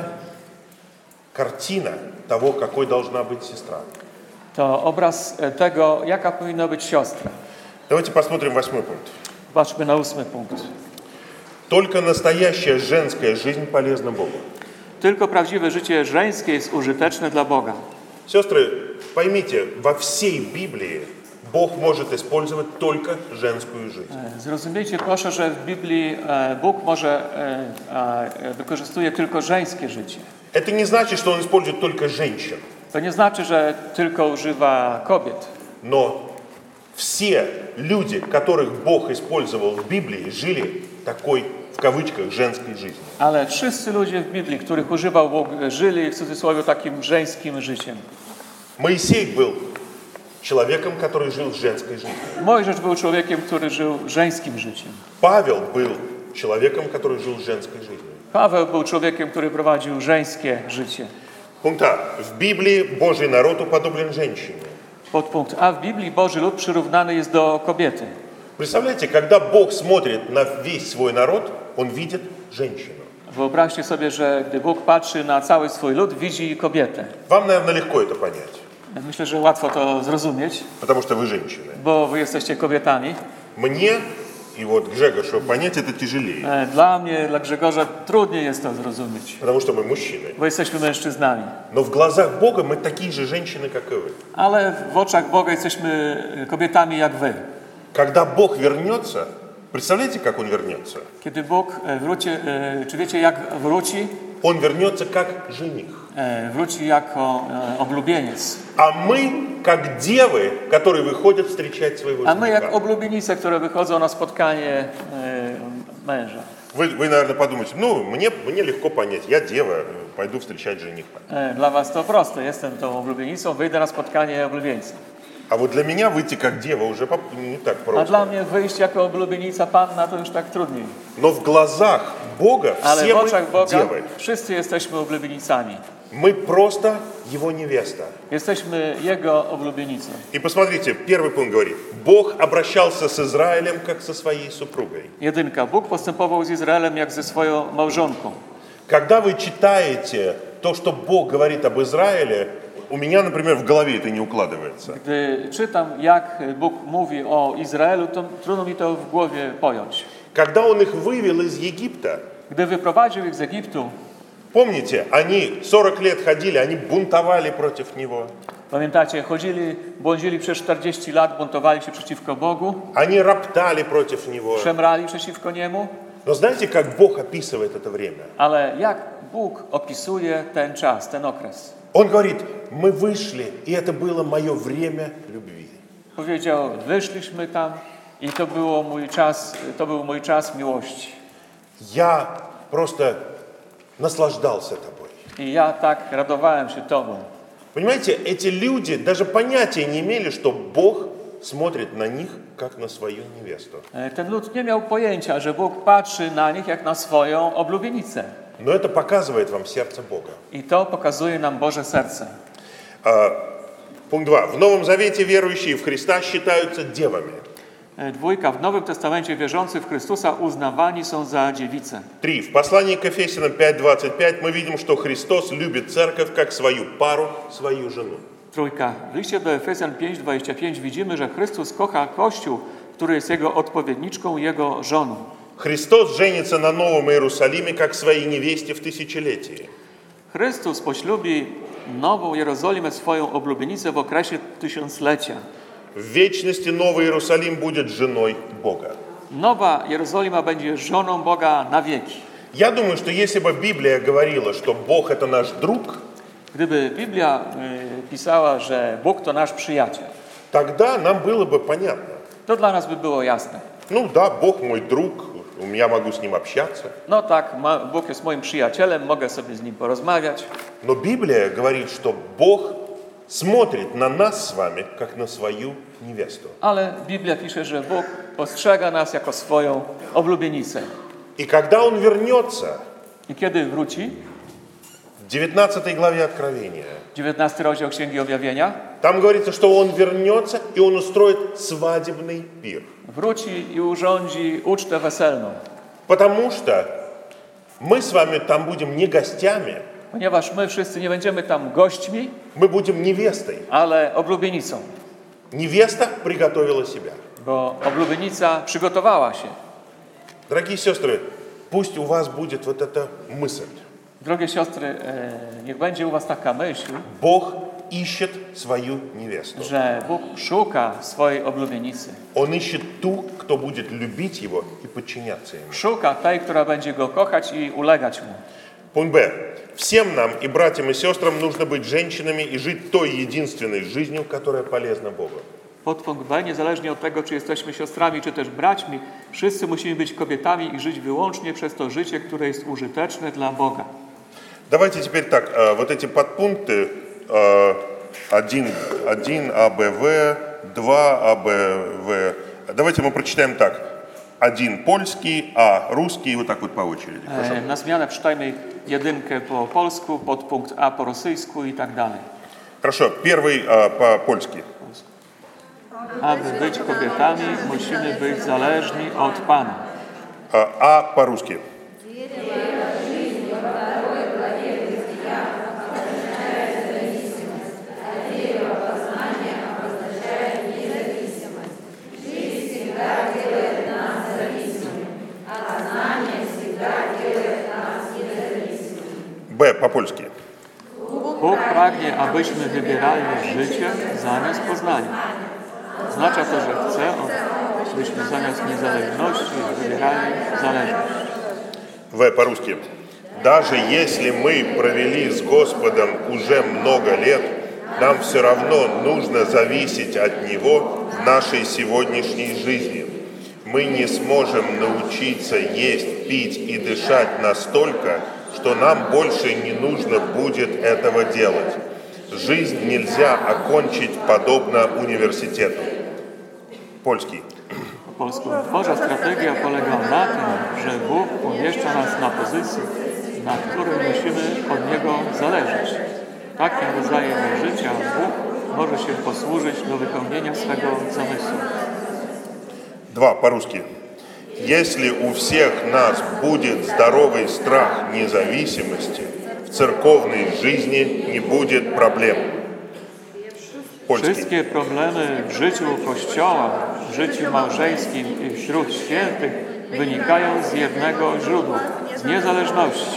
картина того, какой должна быть сестра. To obraz tego, jaka powinna być siostra. Давайте посмотрим 8 пункт. Patrzmy na 8 punkt. Только настоящая женская жизнь полезна Богу. Tylko prawdziwe życie żeńskie jest użyteczne dla Boga. Сестры, поймите, во всей Библии Бог может использовать только женскую жизнь. Zrozumiejcie proszę, że w Biblii Bóg wykorzystuje tylko żeńskie życie. Это не значит, что Он использует только женщин. To nie znaczy, że tylko używa kobiet. Но все люди, которых Бог использовал в Библии, жили такой, в кавычках, женской жизнью. Ale wszyscy ludzie w Biblii, których używał Bóg, żyli w cudzysłowie takim żeńskim życiem. Моисей был человеком, который жил женской жизнью. Mojżesz był człowiekiem, który żył żeńskim życiem. Павел был человеком, который жил женской жизнью. Paweł był człowiekiem, który prowadził żeńskie życie. Пункт А. В Библии Божий народ уподоблен женщине. Podpunkt A. W Biblii Boży lud przyrównany jest do kobiety. Представляете, когда Бог смотрит на весь свой народ, Он видит женщину. Wyobraźcie sobie, że gdy Bóg patrzy na cały swój lud, widzi kobietę. Вам, наверное, легко это понять, Myślę, że łatwo to zrozumieć, потому что вы женщины. bo wy jesteście kobietami. Мне и вот Гжегошу понять это тяжелее, Dla mnie, dla Grzegorza trudniej jest to zrozumieć, потому что мы мужчины. bo jesteśmy mężczyznami. Но в глазах Бога мы такие же женщины, как и вы. Ale w oczach Boga jesteśmy kobietami jak wy. Когда Бог вернется, представляете, как Он вернется? Kiedy Bóg wróci, czy wiecie jak wróci? Он вернется как жених. Wróci jako oblubieniec. А мы, как девы, которые выходят встречать своего A my jak жениха. oblubienice, które wychodzą na spotkanie męża. Вы, наверное, подумаете, ну, мне легко понять, я дева, пойду встречать жениха. Dla was to proste. Jestem tą oblubienicą, wyjdę na spotkanie oblubieńca. А вот для меня выйти как дева уже не так A dla просто. mnie wyjść jako oblubienica panna to już tak trudniej. Но в глазах Бога Ale все w мы oczach Boga девы. wszyscy jesteśmy oblubienicami. Мы просто Его невеста. Jesteśmy Jego oblubienicą. И посмотрите, первый пункт говорит, Бог обращался с Израилем, как со своей супругой. Jedynka. Bóg postępował z Izraelem jak ze swoją małżonką. Когда вы читаете то, что Бог говорит об Израиле, у меня, например, в голове это не укладывается. Gdy czytam, jak Bóg mówi o Izraelu, to trudno mi to w głowie pojąć. Когда Он их вывел из Египта, Gdy wyprowadził ich z Egiptu, помните, они 40 лет ходили, они бунтовали против Него. pamiętacie, błądzili przez 40 lat, buntowali się przeciwko Bogu, Они роптали против Него. szemrali przeciwko Niemu, Но знаете, как Бог описывает это время? ale jak Bóg opisuje ten czas, ten okres? Он говорит, мы вышли, и это было мое время любви. Powiedział, wyszliśmy tam i to był mój czas miłości. Я просто наслаждался тобой. I ja tak radowałem się Tobą. Понимаете, эти люди даже понятия не имели, что Бог смотрит на них, как на свою невесту. Ten lud nie miał pojęcia, że Bóg patrzy na nich jak na swoją oblubienicę. Но это показывает вам сердце Бога. I to pokazuje nam Boże serce. Пункт 2. В Новом Завете верующие в Христа считаются девами. Dwójka. W Nowym Testamencie wierzący w Chrystusa uznawani są za dziewice. 3. В послании к Ефесянам 5:25 мы видим, что Христос любит церковь как свою пару, свою жену. Trójka. W liście do Efezjan 5:25 widzimy, że Chrystus kocha Kościół, który jest Jego odpowiedniczką, Jego żoną. Христос женится на Новом Иерусалиме как своей невесте в тысячелетии. Chrystus poślubi Nową Jerozolimę, swoją oblubienicę w okresie tysiąclecia. В вечности Новый Иерусалим будет женой Бога. Nowa Jerozolima będzie żoną Boga na wieki. Я думаю, что если бы Библия говорила, что Бог это наш друг, Gdyby Biblia pisała, że Bóg to nasz przyjaciel, тогда нам было бы понятно. to dla nas by było jasne. Ну да, Бог мой друг, я могу с ним общаться. No tak, Bóg jest moim przyjacielem, mogę sobie z Nim porozmawiać. Но Библия говорит, что Бог смотрит на нас с вами, как на свою невесту. Ale Biblia pisze, że Bóg postrzega nas jako swoją oblubienicę. И когда Он вернется, I kiedy wróci, в 19 главе Откровения, 19 rozdział Księgi Objawienia, там говорится, что Он вернется, и Он устроит свадебный пир. wróci i urządzi ucztę weselną. Потому что мы с вами там будем не гостями, Ponieważ my wszyscy nie będziemy tam gośćmi, мы будем невестой. ale oblubienicą. Невеста приготовила себя. Bo oblubienica przygotowała się. Дорогие сестры, пусть у вас будет вот эта мысль. Drogie siostry, niech będzie u was taka myśl, Бог ищет свою невесту. że Bóg szuka swojej oblubienicy. Он ищет ту, кто будет любить Его и подчиняться Ему. Szuka tej, która będzie Go kochać i ulegać Mu. Пункт Б. Всем нам, и братьям, и сестрам, нужно быть женщинами и жить той единственной жизнью, которая полезна Богу. Podpunkt B. Niezależnie od tego, czy jesteśmy siostrami, czy też braćmi, wszyscy musimy być kobietami i żyć wyłącznie przez to życie, które jest użyteczne dla Boga. Давайте теперь так, вот эти подпункты 1 АБВ, 2 АБВ, давайте мы прочитаем так. 1 польский, а русский, и вот так вот по очереди. Хорошо? Na zmianę przeczytajmy jedynkę po polsku, podpunkt A po rosyjsku i tak dalej. Хорошо, первый по-польски. Aby być kobietami, musimy być zależni od Pana. А по-русски. Б по-польски. Bóg pragnie, abyśmy wybierali życie zamiast poznania. Oznacza to, że chce, abyśmy zamiast niezależności wybierali zależność. В по-русски. Даже если мы провели с Господом уже много лет, нам все равно нужно зависеть от Него в нашей сегодняшней жизни. Мы не сможем научиться есть, пить и дышать настолько, что нам больше не нужно будет этого делать. Жизнь нельзя окончить подобно университету. Польский. Po polsku. Boża strategia polega na tym, że Bóg umieszcza nas na pozycji, na którym musimy od Niego zależeć. Takim rodzajem życia Bóg może się posłużyć do wypełnienia swego zamysłu. 2 по-русски. Если у всех нас будет здоровый страх независимости, в церковной жизни не будет проблем. Польский. Wszystkie problemy w życiu Kościoła, w życiu małżeńskim i wśród świętych wynikają z jednego źródła, z niezależności.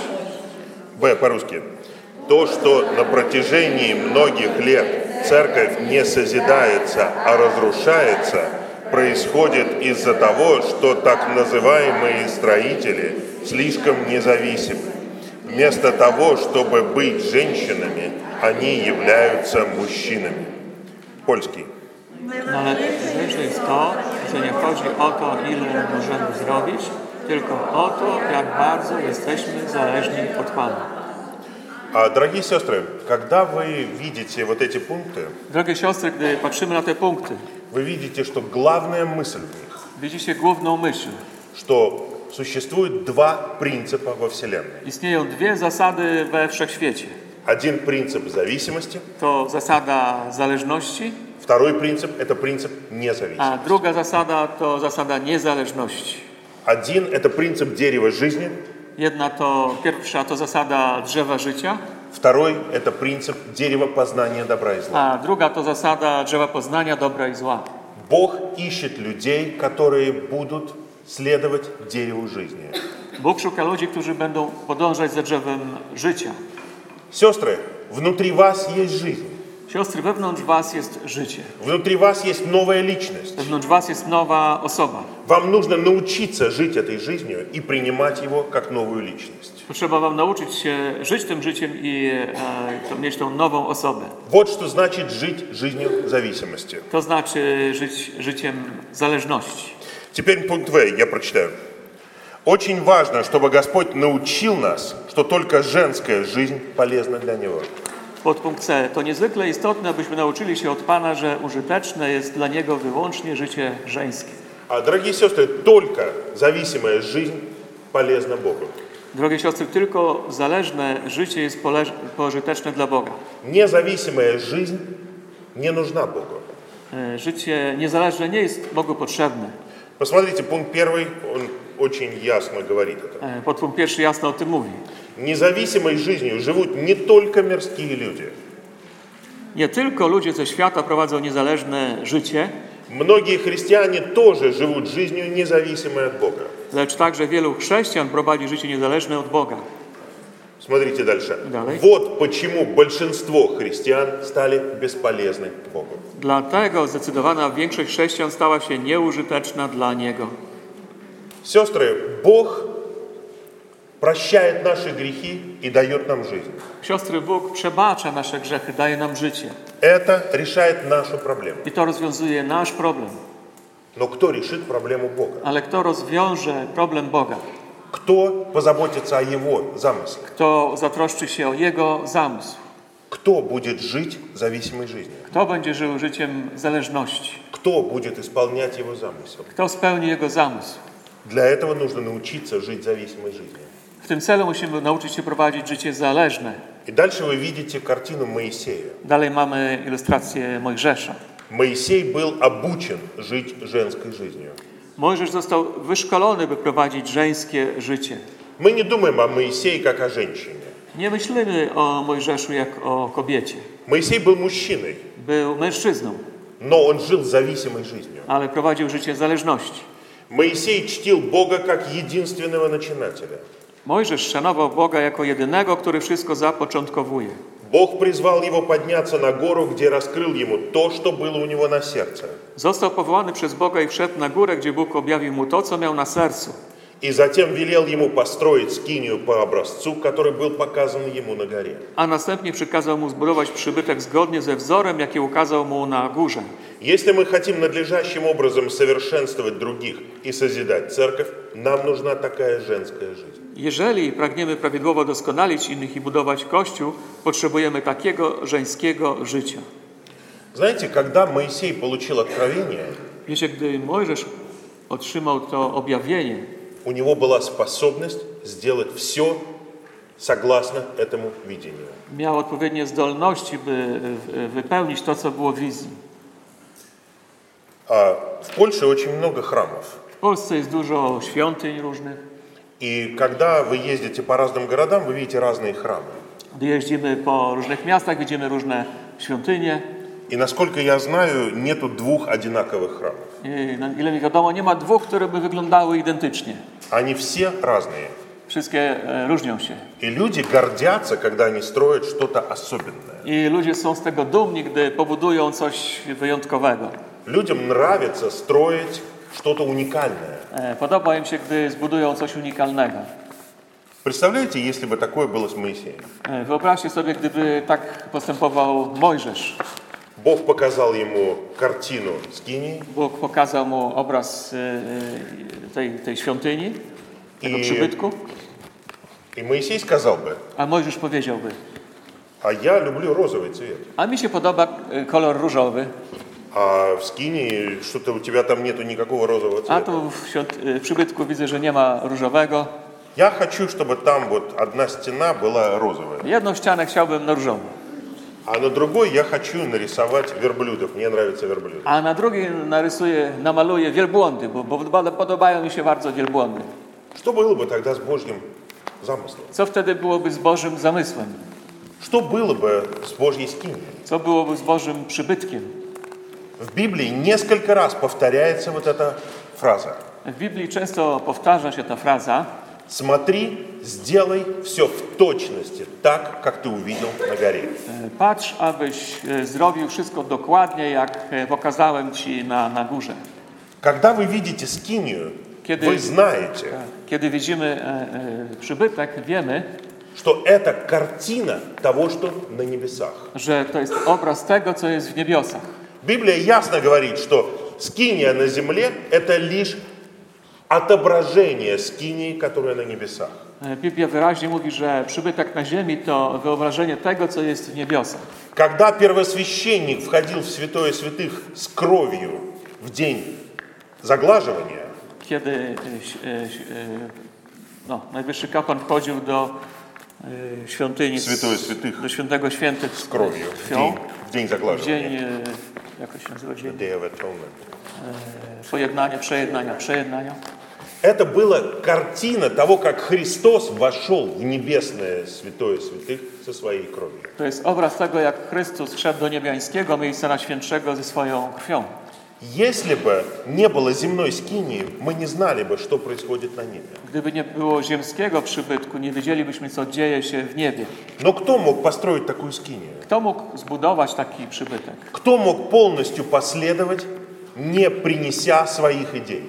Б по-русски. То, что на протяжении многих лет церковь не созидается, а разрушается, происходит из-за того, что так называемые строители слишком независимы. Вместо того, чтобы быть женщинами, они являются мужчинами. Польский. No ale ważniejsze jest to, że nie chodzi o to, ile możemy zrobić, tylko o to, jak bardzo jesteśmy zależni od Pana. Дорогие сестры, когда вы видите вот эти пункты, Drogie siostry, gdy patrzymy na te punkty, вы видите, что главная мысль в них, widzicie główną myśl. что существует 2 принципа во Вселенной. Istnieją dwie zasady we wszechświecie. Один принцип зависимости, To zasada zależności, второй принцип – это принцип независимости. a druga zasada to zasada niezależności. Один – это принцип дерева жизни, Pierwsza to zasada drzewa życia, второй – это принцип дерева познания добра и зла. a druga to zasada drzewa poznania dobra i zła. Бог ищет людей, которые будут следовать дереву жизни. Bóg szuka ludzi, którzy będą podążać za drzewem życia. Сестры, внутри вас есть жизнь. Siostry, wewnątrz was jest życie. Внутри вас есть новая личность. Wewnątrz was jest nowa osoba. Вам нужно научиться жить этой жизнью и принимать его как новую личность. Potrzeba wam nauczyć się żyć tym życiem i mieć tą nową osobę. Вот что значит жить жизнью зависимости. To znaczy żyć życiem zależności. Теперь пункт В, я прочитаю. Очень важно, чтобы Господь научил нас, что только женская жизнь полезна для Него. Podpunkt C. To niezwykle istotne, abyśmy nauczyli się od Pana, że użyteczne jest dla Niego wyłącznie życie żeńskie. Дорогие сестры, только зависимая жизнь полезна Богу. Drogie siostry, tylko zależne życie jest pożyteczne dla Boga. Независимая жизнь не нужна Богу. Życie niezależne nie jest Bogu potrzebne. Посмотрите, пункт 1, он очень ясно говорит это. Podpunkt pierwszy jasno o tym mówi. Независимой жизнью живут не только мирские люди. Nie tylko ludzie ze świata prowadzą niezależne życie, Многие христиане тоже живут жизнью независимой от Бога. lecz także wielu chrześcijan prowadzi życie niezależne od Boga. Смотрите дальше. Dalej. Вот почему большинство христиан стали бесполезны Богу. Dlatego zdecydowana większość chrześcijan stała się nieużyteczna dla Niego. Сестры, Бог прощает наши грехи и дает нам жизнь. Siostry, Bóg przebacza nasze grzechy, daje nam życie. Это решает нашу проблему. I to rozwiązuje nasz problem. Но кто решит проблему Бога? Ale kto rozwiąże problem Boga? Кто позаботится о Его замысле? Kto zatroszczy się o Jego zamysł? Кто будет жить зависимой жизнью? Kto będzie żył życiem zależności? Кто будет исполнять Его замысел? Kto spełni Jego zamysł? Для этого нужно научиться жить зависимой жизнью. W tym celu musimy nauczyć się prowadzić życie zależne. И дальше вы видите картину Моисея. Dalej mamy ilustrację Mojżesza. Моисей был обучен жить женской жизнью. Mojżesz został wyszkolony, by prowadzić żeńskie życie. Мы не думаем о Моисее как о женщине. Nie myślimy o Mojżeszu jak o kobiecie. Моисей был мужчиной, Był mężczyzną, но он жил зависимой жизнью. ale prowadził życie zależności. Моисей чтил Бога как единственного начинателя. Mojżesz szanował Boga jako jedynego, który wszystko zapoczątkowuje. Бог призвал его подняться на гору, где раскрыл ему то, что было у него на сердце. Został powołany przez Boga i wszedł na górę, gdzie Bóg objawił mu to, co miał na sercu. И затем велел ему построить скинию по образцу, который был показан ему на горе. A następnie przykazał mu zbudować przybytek zgodnie ze wzorem, jaki ukazał mu na górze. Если мы хотим надлежащим образом совершенствовать других и созидать церковь, нам нужна такая женская жизнь. Jeżeli pragniemy prawidłowo doskonalić innych i budować Kościół, potrzebujemy takiego żeńskiego życia. Знаете, когда Моисей получил откровение, Wiecie, gdy Mojżesz otrzymał to objawienie, у него была способность сделать все, согласно этому видению. miał odpowiednie zdolności, by wypełnić to, co było w wizji. В Польше очень много храмов. W Polsce jest dużo świątyń różnych. И когда вы ездите по разным городам, вы видите разные храмы. Gdy jeździmy po różnych miastach, widzimy różne świątynie. И насколько я знаю, нету двух одинаковых храмов. I, na ile mi wiadomo, nie ma dwóch, które by wyglądały identycznie. Они все разные. Wszystkie różnią się. И люди гордятся, когда они строят что-то особенное. I ludzie są z tego dumni, gdy pobudują coś wyjątkowego. Людям нравится строить что-то уникальное. Podoba im się, gdy zbudują coś unikalnego. Представляете, если бы такое было с Моисеем? Wyobraźcie sobie, gdyby tak postępował Mojżesz. Бог показал ему картину скинии, Bóg pokazał mu obraz tej świątyni, tego I- przybytku, и Моисей сказал бы, a Mojżesz powiedziałby: а я люблю розовый цвет, a mi się podoba kolor różowy, а в скинии что-то у тебя там нету никакого розового a цвета. tu w przybytku widzę, że nie ma różowego. Я хочу, чтобы там вот одна стена была розовая, Jedną ścianę chciałbym na różowo, а на другой я хочу нарисовать верблюдов. Мне нравятся верблюды. a na drugiej namaluję wielbłądy, bo podobają mi się bardzo wielbłądy. Что было бы тогда с Божьим замыслом? Co wtedy byłoby z Bożym zamysłem? Что было бы с Божьей скинией? Co byłoby z Bożym przybytkiem? В Библии несколько раз повторяется вот эта фраза. W Biblii często powtarza się ta fraza: Смотри, сделай все в точности, так, как ты увидел на горе. patrz, abyś zrobił wszystko dokładnie, jak pokazałem ci na górze. Когда вы видите скинию, Kiedy- вы знаете, Kiedy widzimy przybytek, wiemy, что это картина того, что на небесах. że to jest obraz tego, co jest w niebiosach. Библия ясно говорит, что скиния на земле – это лишь отображение скинии, которая на небесах. Biblia wyraźnie mówi, że przybytek na ziemi to wyobrażenie tego, co jest w niebiosach. Когда первосвященник входил в святое святых с кровью в день заглаживания, Kiedy najwyższy kapłan wchodził do świątyni, Святое святых do świętego świętych с кровью krwią, в день w заглаживания, dzień, jak to się nazywa, dzień Day of Atonement. przejednania. Это была картина того, как Христос вошел в небесное святое святых со своей кровью. To jest obraz tego, jak Chrystus wszedł do niebiańskiego miejsca najświętszego ze swoją krwią. Если бы не было земной скинии, мы не знали бы, что происходит на небе. Gdyby nie było ziemskiego przybytku, nie wiedzielibyśmy, co dzieje się w niebie. Но кто мог построить такую скинию? Kto mógł zbudować taki przybytek? Кто мог полностью последовать, не принеся своих идей?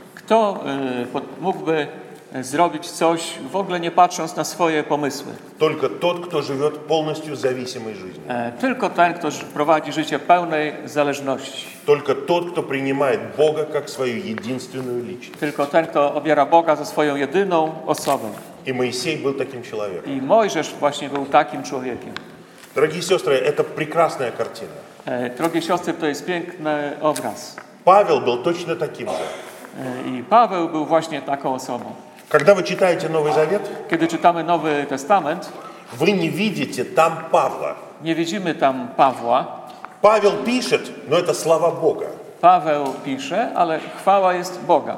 Kto mógłby zrobić coś, w ogóle nie patrząc na swoje pomysły? Только тот, кто живет полностью зависимой жизнью. Tylko ten, kto prowadzi życie pełnej zależności. Только тот, кто принимает Бога как свою единственную личность. Tylko ten, kto obiera Boga za swoją jedyną osobę. И Моисей был таким человеком. I Mojżesz właśnie był takim człowiekiem. Дорогие сестры, это прекрасная картина. Drogie siostry, to jest piękny obraz. Павел был точно таким же. I Paweł był właśnie taką osobą. Когда вы читаете Новый Завет, Kiedy czytamy Nowy Testament, вы не видите там Павла. nie widzimy tam Pawła. Павел пишет, но это слова Бога. Paweł pisze, ale chwała jest Boga.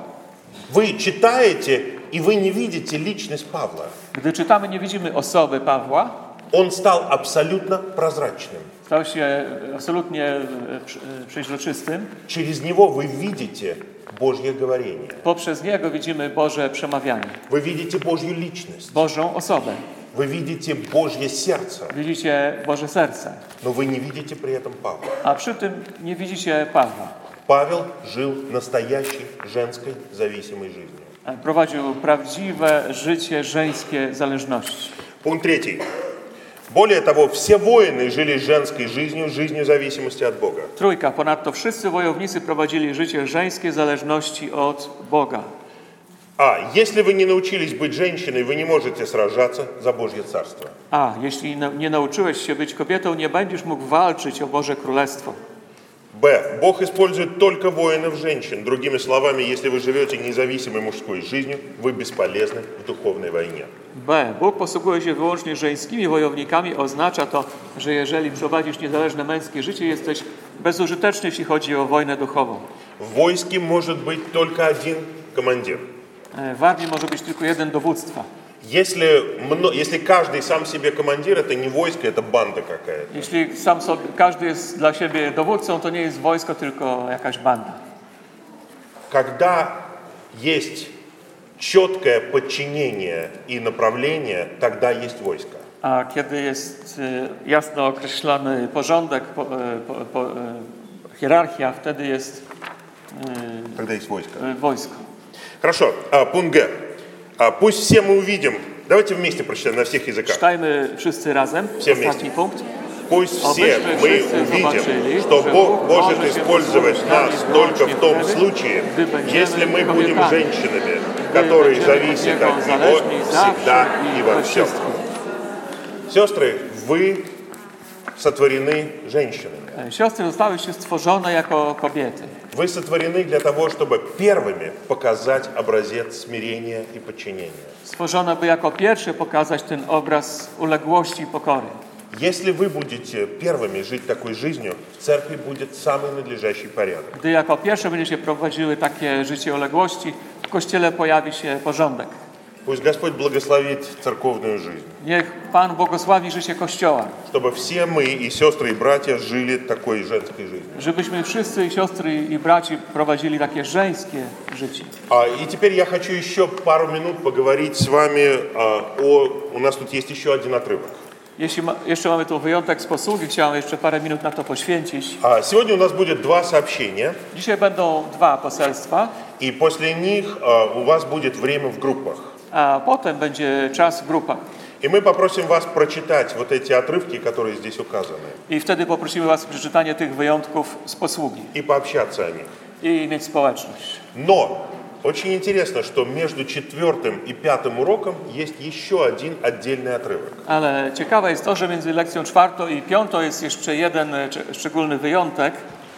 Вы читаете, и вы не видите личность Павла. Gdy czytamy, nie widzimy osoby Pawła. Он стал абсолютно прозрачным. Stał się absolutnie przeźroczystym. Через него вы видите Божье говорение. Poprzez niego widzimy Boże przemawianie, Вы видите Божью личность. Bożą osobę. Вы видите Божье сердце. Widzicie Boże serce, Но вы не видите при этом Павла. a przy tym nie widzicie Pawła. Павел жил настоящей женской зависимой жизнью. Prowadził prawdziwe życie żeńskie zależności. Пункт 3. Более того, все воины жили женской жизнью, жизнью зависимости от Бога. Trójka. Ponadto wszyscy wojownicy prowadzili życie żeńskiej zależności od Boga. Если вы не научились быть женщиной, вы не можете сражаться за Божье Царство. Jeśli nie nauczyłeś się być kobietą, nie będziesz mógł walczyć o Boże Królestwo. Б. Бог использует только воинов женщин. Другими словами, если вы живете независимой мужской жизнью, вы бесполезны в духовной войне. B. Bóg posługuje się wyłącznie żeńskimi wojownikami. Oznacza to, że jeżeli prowadzisz niezależne męskie życie, jesteś bezużyteczny, jeśli chodzi o wojnę duchową. В войске может быть только один командир. W armii może być tylko jeden dowództwa. Если каждый сам себе командир, это не войско, это банда какая-то. Jeśli każdy jest dla siebie dowódcą, to nie jest wojsko, tylko jakaś banda. Когда есть четкое подчинение и направление, тогда есть войско. A kiedy jest jasno określony porządek, hierarchia, wtedy jest Тогда есть войско. Wojsko. Хорошо, пункт Г. Пусть все мы увидим. Давайте вместе прочитаем на всех языках. Czytajmy wszyscy razem. Ostatni punkt. Пусть все мы увидим, что Бог может использовать нас только в том случае, если мы будем женщинами, которые зависят от Него всегда и во всем. Сестры, вы сотворены женщинами. Siostry zostałyście stworzone jako kobiety. Вы сотворены для того, чтобы первыми показать образец смирения и подчинения. Stworzone, by jako pierwsze pokazać ten obraz uległości i pokory. Если вы будете первыми жить такой жизнью, в церкви будет самый надлежащий порядок. Gdy jako pierwsze będziecie prowadziły takie życie uległości, w Kościele pojawi się porządek. Пусть Господь благословит церковную жизнь. Niech Pan błogosławi życie Kościoła. Чтобы все мы и сестры, и братья жили такой женской жизнью. Żebyśmy wszyscy, siostry i braci prowadzili takie żeńskie życie. И теперь я хочу еще пару минут поговорить с вами у нас тут есть еще один отрывок. Jeśli jeszcze mamy tu wyjątek z posługi, chciałem jeszcze parę minut na to poświęcić. Сегодня у нас будет два сообщения. Dzisiaj będą dwa poselstwa. И после них у вас будет время в группах. A potem będzie czas w grupach. И мы попросим вас прочитать вот эти отрывки, которые здесь указаны. I wtedy poprosimy was o przeczytanie tych wyjątków z posługi. И пообщаться о них. I mieć społeczność. Но очень интересно, что между 4 и 5 уроком есть еще один отдельный отрывок. Ale ciekawe jest to, że między lekcją 4 i 5 jest jeszcze jeden szczególny wyjątek.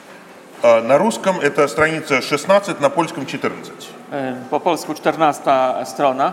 На русском это страница 16, на польском 14. Po polsku 14 strona.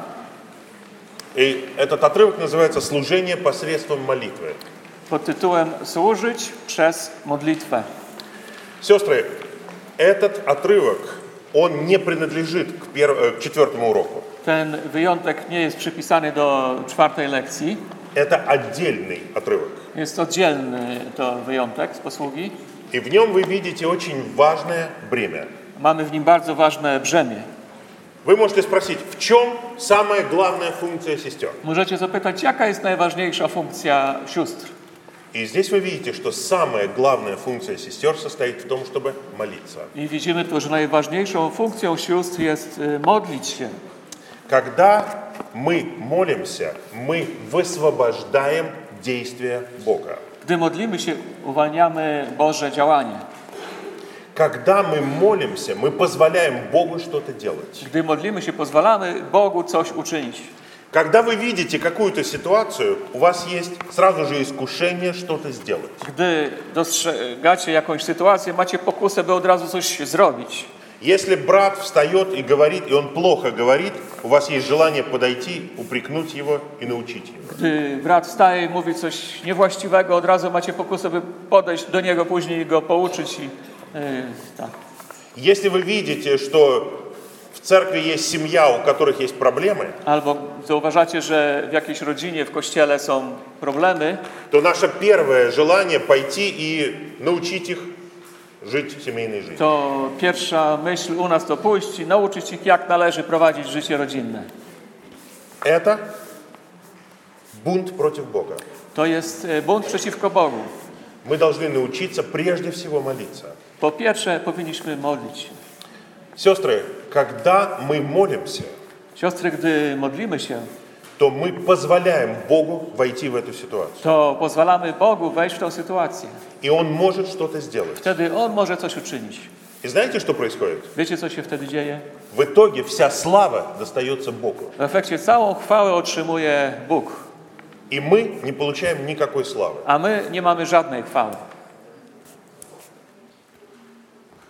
И этот отрывок называется «Служение посредством молитвы». Pod tytułem Służyć przez modlitwę. Сестры, этот отрывок, он не принадлежит к 4 уроку. Ten wyjątek nie jest przypisany do 4 lekcji. Это отдельный отрывок. Jest oddzielny to wyjątek z posługi. И в нем вы видите очень важное бремя. Mamy w nim bardzo ważne brzemię. Вы можете спросить, в чем самая главная функция сестер? Możecie zapytać, jaka jest najważniejsza funkcja sióstr? И здесь вы видите, что самая главная функция сестер состоит в том, чтобы молиться. I widzimy tu, że najważniejszą funkcją sióstr jest modlić się. Когда мы молимся, мы высвобождаем действия Бога. Gdy modlimy się, uwalniamy Boże działanie. Когда мы молимся, мы позволяем Богу что-то делать. Gdy modlimy się, pozwalamy Bogu coś uczynić. Когда вы видите какую-то ситуацию, у вас есть сразу же искушение что-то сделать. Gdy dostrzegacie jakąś sytuację, macie pokusę, by od razu coś zrobić. Если брат встает и говорит, и он плохо говорит, у вас есть желание подойти, упрекнуть его и научить его. Gdy brat wstaje i mówi coś niewłaściwego, od razu macie pokusę, by podejść do niego, później go pouczyć i tak. Если вы видите, что в церкви есть семья, у которых есть проблемы, Albo zauważacie, że w jakiejś rodzinie, w kościele są problemy, то наше первое желание пойти и научить их жить семейной жизнью. to pierwsza myśl u nas to pójść i nauczyć ich, jak należy prowadzić życie rodzinne. Это бунт против Бога. To jest bunt przeciwko Bogu. Мы должны научиться прежде всего молиться. Po pierwsze, powinniśmy modlić się. Сестры, когда мы молимся, Siostry, gdy modlimy się, то мы позволяем Богу войти в эту ситуацию. to pozwalamy Bogu wejść w tę sytuację. И Он может что-то сделать. Wtedy On może coś uczynić. И знаете, что происходит? Wiecie, co się wtedy dzieje? В итоге вся слава достается Богу. W efekcie całą chwałę otrzymuje Bóg, И мы не получаем никакой славы. a my nie mamy żadnej chwały.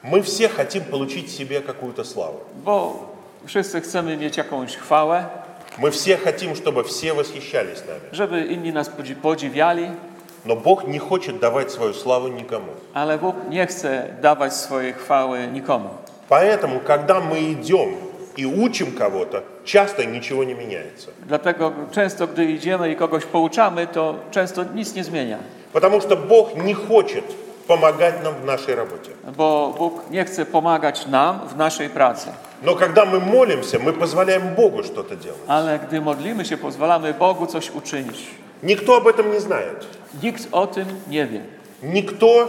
Мы все хотим получить себе какую-то славу. Bo wszyscy chcemy mieć jakąś chwałę, Мы все хотим, чтобы все восхищались нами. żeby inni nas podziwiali, Но Бог не хочет давать свою славу никому. ale Bóg nie chce dawać swojej chwały nikomu. Поэтому, когда мы идем и учим кого-то, часто ничего не меняется. Dlatego często, gdy idziemy i kogoś pouczamy, to często nic nie zmienia. Потому что Бог не хочет помогать нам в нашей работе. Bo Bóg nie chce pomagać nam w naszej pracy. Но когда мы молимся, мы позволяем Богу что-то делать. Ale gdy modlimy się, pozwalamy Bogu coś uczynić. Никто об этом не знает. Nikt o tym nie wie. Никто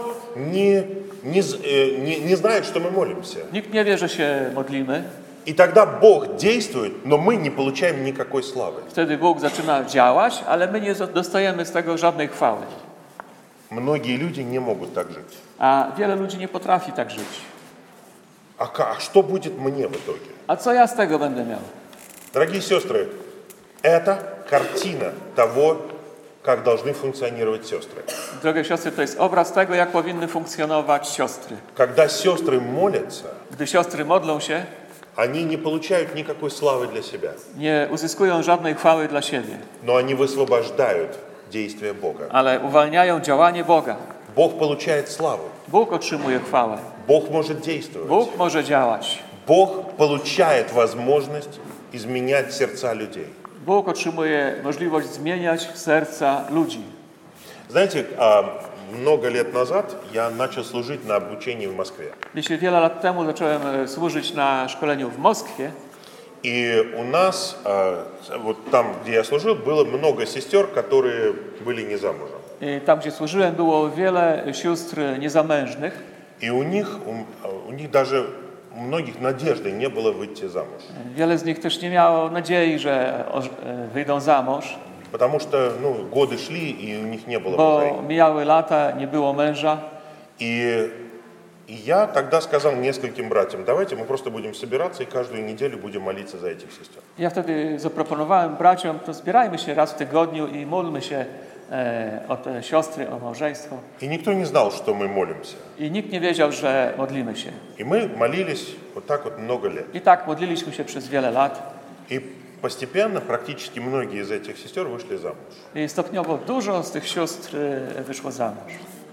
не знает, что мы молимся. Nikt nie wie, że się modlimy. И тогда Бог действует, но мы не получаем никакой славы. Wtedy Bóg zaczyna działać, ale my nie dostajemy z tego żadnej chwały. Многие люди не могут так жить. A wiele ludzi nie potrafi tak żyć. А что будет мне в итоге? A co ja z tego będę miał? Дорогие сестры, это картина того, как должны функционировать сестры. Drogie siostry, to jest obraz tego, jak powinny funkcjonować siostry. Когда сестры молятся, Gdy siostry modlą się, они не получают никакой славы для себя, nie uzyskują żadnej chwały dla siebie, но они высвобождают действие Бога. ale uwalniają działanie Boga. Bóg получает славу. Bóg otrzymuje chwałę. Bóg может действовать. Bóg może działać. Бог получает возможность изменять сердца людей. Bóg otrzymuje możliwość zmieniać serca ludzi. Знаете, много лет назад я начал служить на обучении в Москве. Wiecie, wiele lat temu zacząłem służyć na szkoleniu w Moskwie. И у нас, вот там, где я служил, было много сестер, которые были не замужем. I tam, gdzie służyłem, było wiele sióstr niezamężnych. И у них даже у многих надежды не было выйти замуж. Wiele z nich też nie miało nadziei, że wyjdą za mąż, Потому что годы шли, и у них не было bo мужей. mijały lata, nie było męża. И я тогда сказал нескольким братьям, давайте мы просто будем собираться и каждую неделю будем молиться за этих сестер. Ja wtedy zaproponowałem braciom, to zbierajmy się raz w tygodniu i módlmy się o te siostry, o małżeństwo. И никто не знал, что мы молимся. I nikt nie wiedział, że modlimy się. И мы молились вот так вот много лет. I tak modliliśmy się przez wiele lat. И постепенно практически многие из этих сестер wышли замуж. I stopniowo dużo z tych sióstr wyszło za mąż.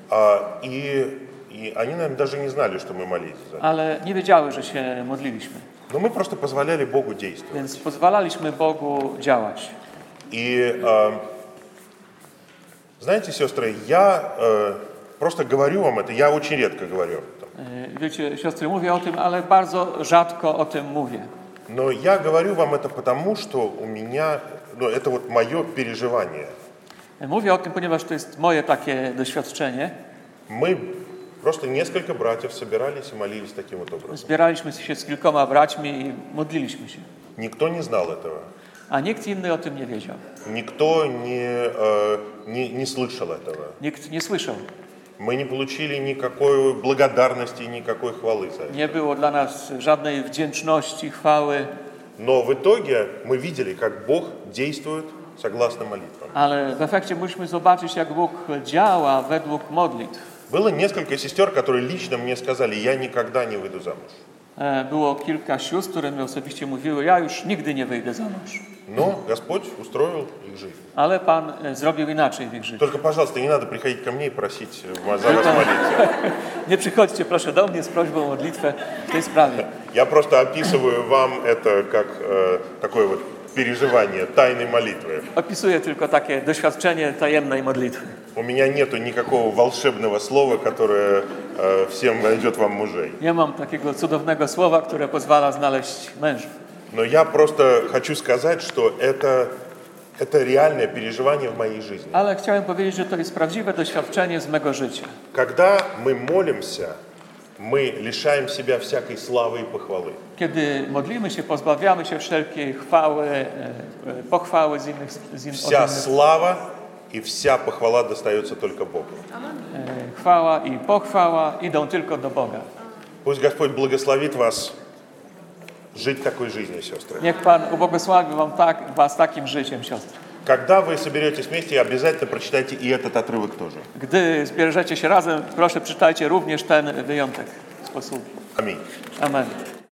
И они, наверное, даже не знали, что мы молились за них. Ale nie wiedziały, że się modliliśmy. Но мы просто позволяли Богу действовать. Więc pozwalaliśmy Bogu działać. И знаете, сестры, я просто говорю вам это, я очень редко говорю об этом. Wiecie, siostry, mówię o tym, ale bardzo rzadko o tym mówię. Но я говорю вам это потому, что у меня, это вот мое переживание. Mówię o tym, ponieważ to jest moje takie doświadczenie. Мы просто несколько братьев собирались и молились таким вот образом. Zbieraliśmy się z kilkoma braćmi i modliliśmy się. Никто не знал этого. A nikt inny o tym nie wiedział. Никто не слышал этого. Nikt nie słyszał. Мы не получили никакой благодарности, никакой хвалы за это. Nie było dla nas żadnej wdzięczności, chwały. Но в итоге мы видели, как Бог действует согласно молитвам. Ale w efekcie musimy zobaczyć, jak Bóg działa według modlitw. Было несколько сестер, которые лично мне сказали, я никогда не выйду замуж. Było kilka sióstr, które mi osobiście mówiły, ja już nigdy nie wyjdę za mąż. Но Господь устроил их жизнь. Ale Pan zrobił inaczej w ich życiu. Только, пожалуйста, не надо приходить ко мне и просить за вас молиться. Nie przychodźcie proszę do mnie z prośbą o modlitwę w tej sprawie. Я просто описываю вам это как такое вот переживание тайной молитвы. Opisuję tylko takie doświadczenie tajemnej modlitwy. У меня нету никакого волшебного слова, которое всем найдет вам мужей. Nie mam takiego cudownego słowa, które pozwala znaleźć mężów. Но я просто хочу сказать, что это реальное переживание в моей жизни. Ale chciałem powiedzieć, że to jest prawdziwe doświadczenie z mego życia. Когда мы молимся, мы лишаем себя всякой славы и похвалы. Kiedy modlimy się, pozbawiamy się wszelkiej chwały, pochwały z innych. Вся слава и вся похвала достается только Богу. Chwała i pochwała idą tylko do Boga. Пусть Господь благословит вас жить такой жизнью, сестры. Niech Pan ubłogosławi was takim życiem, siostry. Когда вы соберетесь вместе, обязательно прочитайте и этот отрывок тоже. Gdy zbierzecie się razem, proszę czytajcie również ten wyjątek. posługi. Аминь. Amen.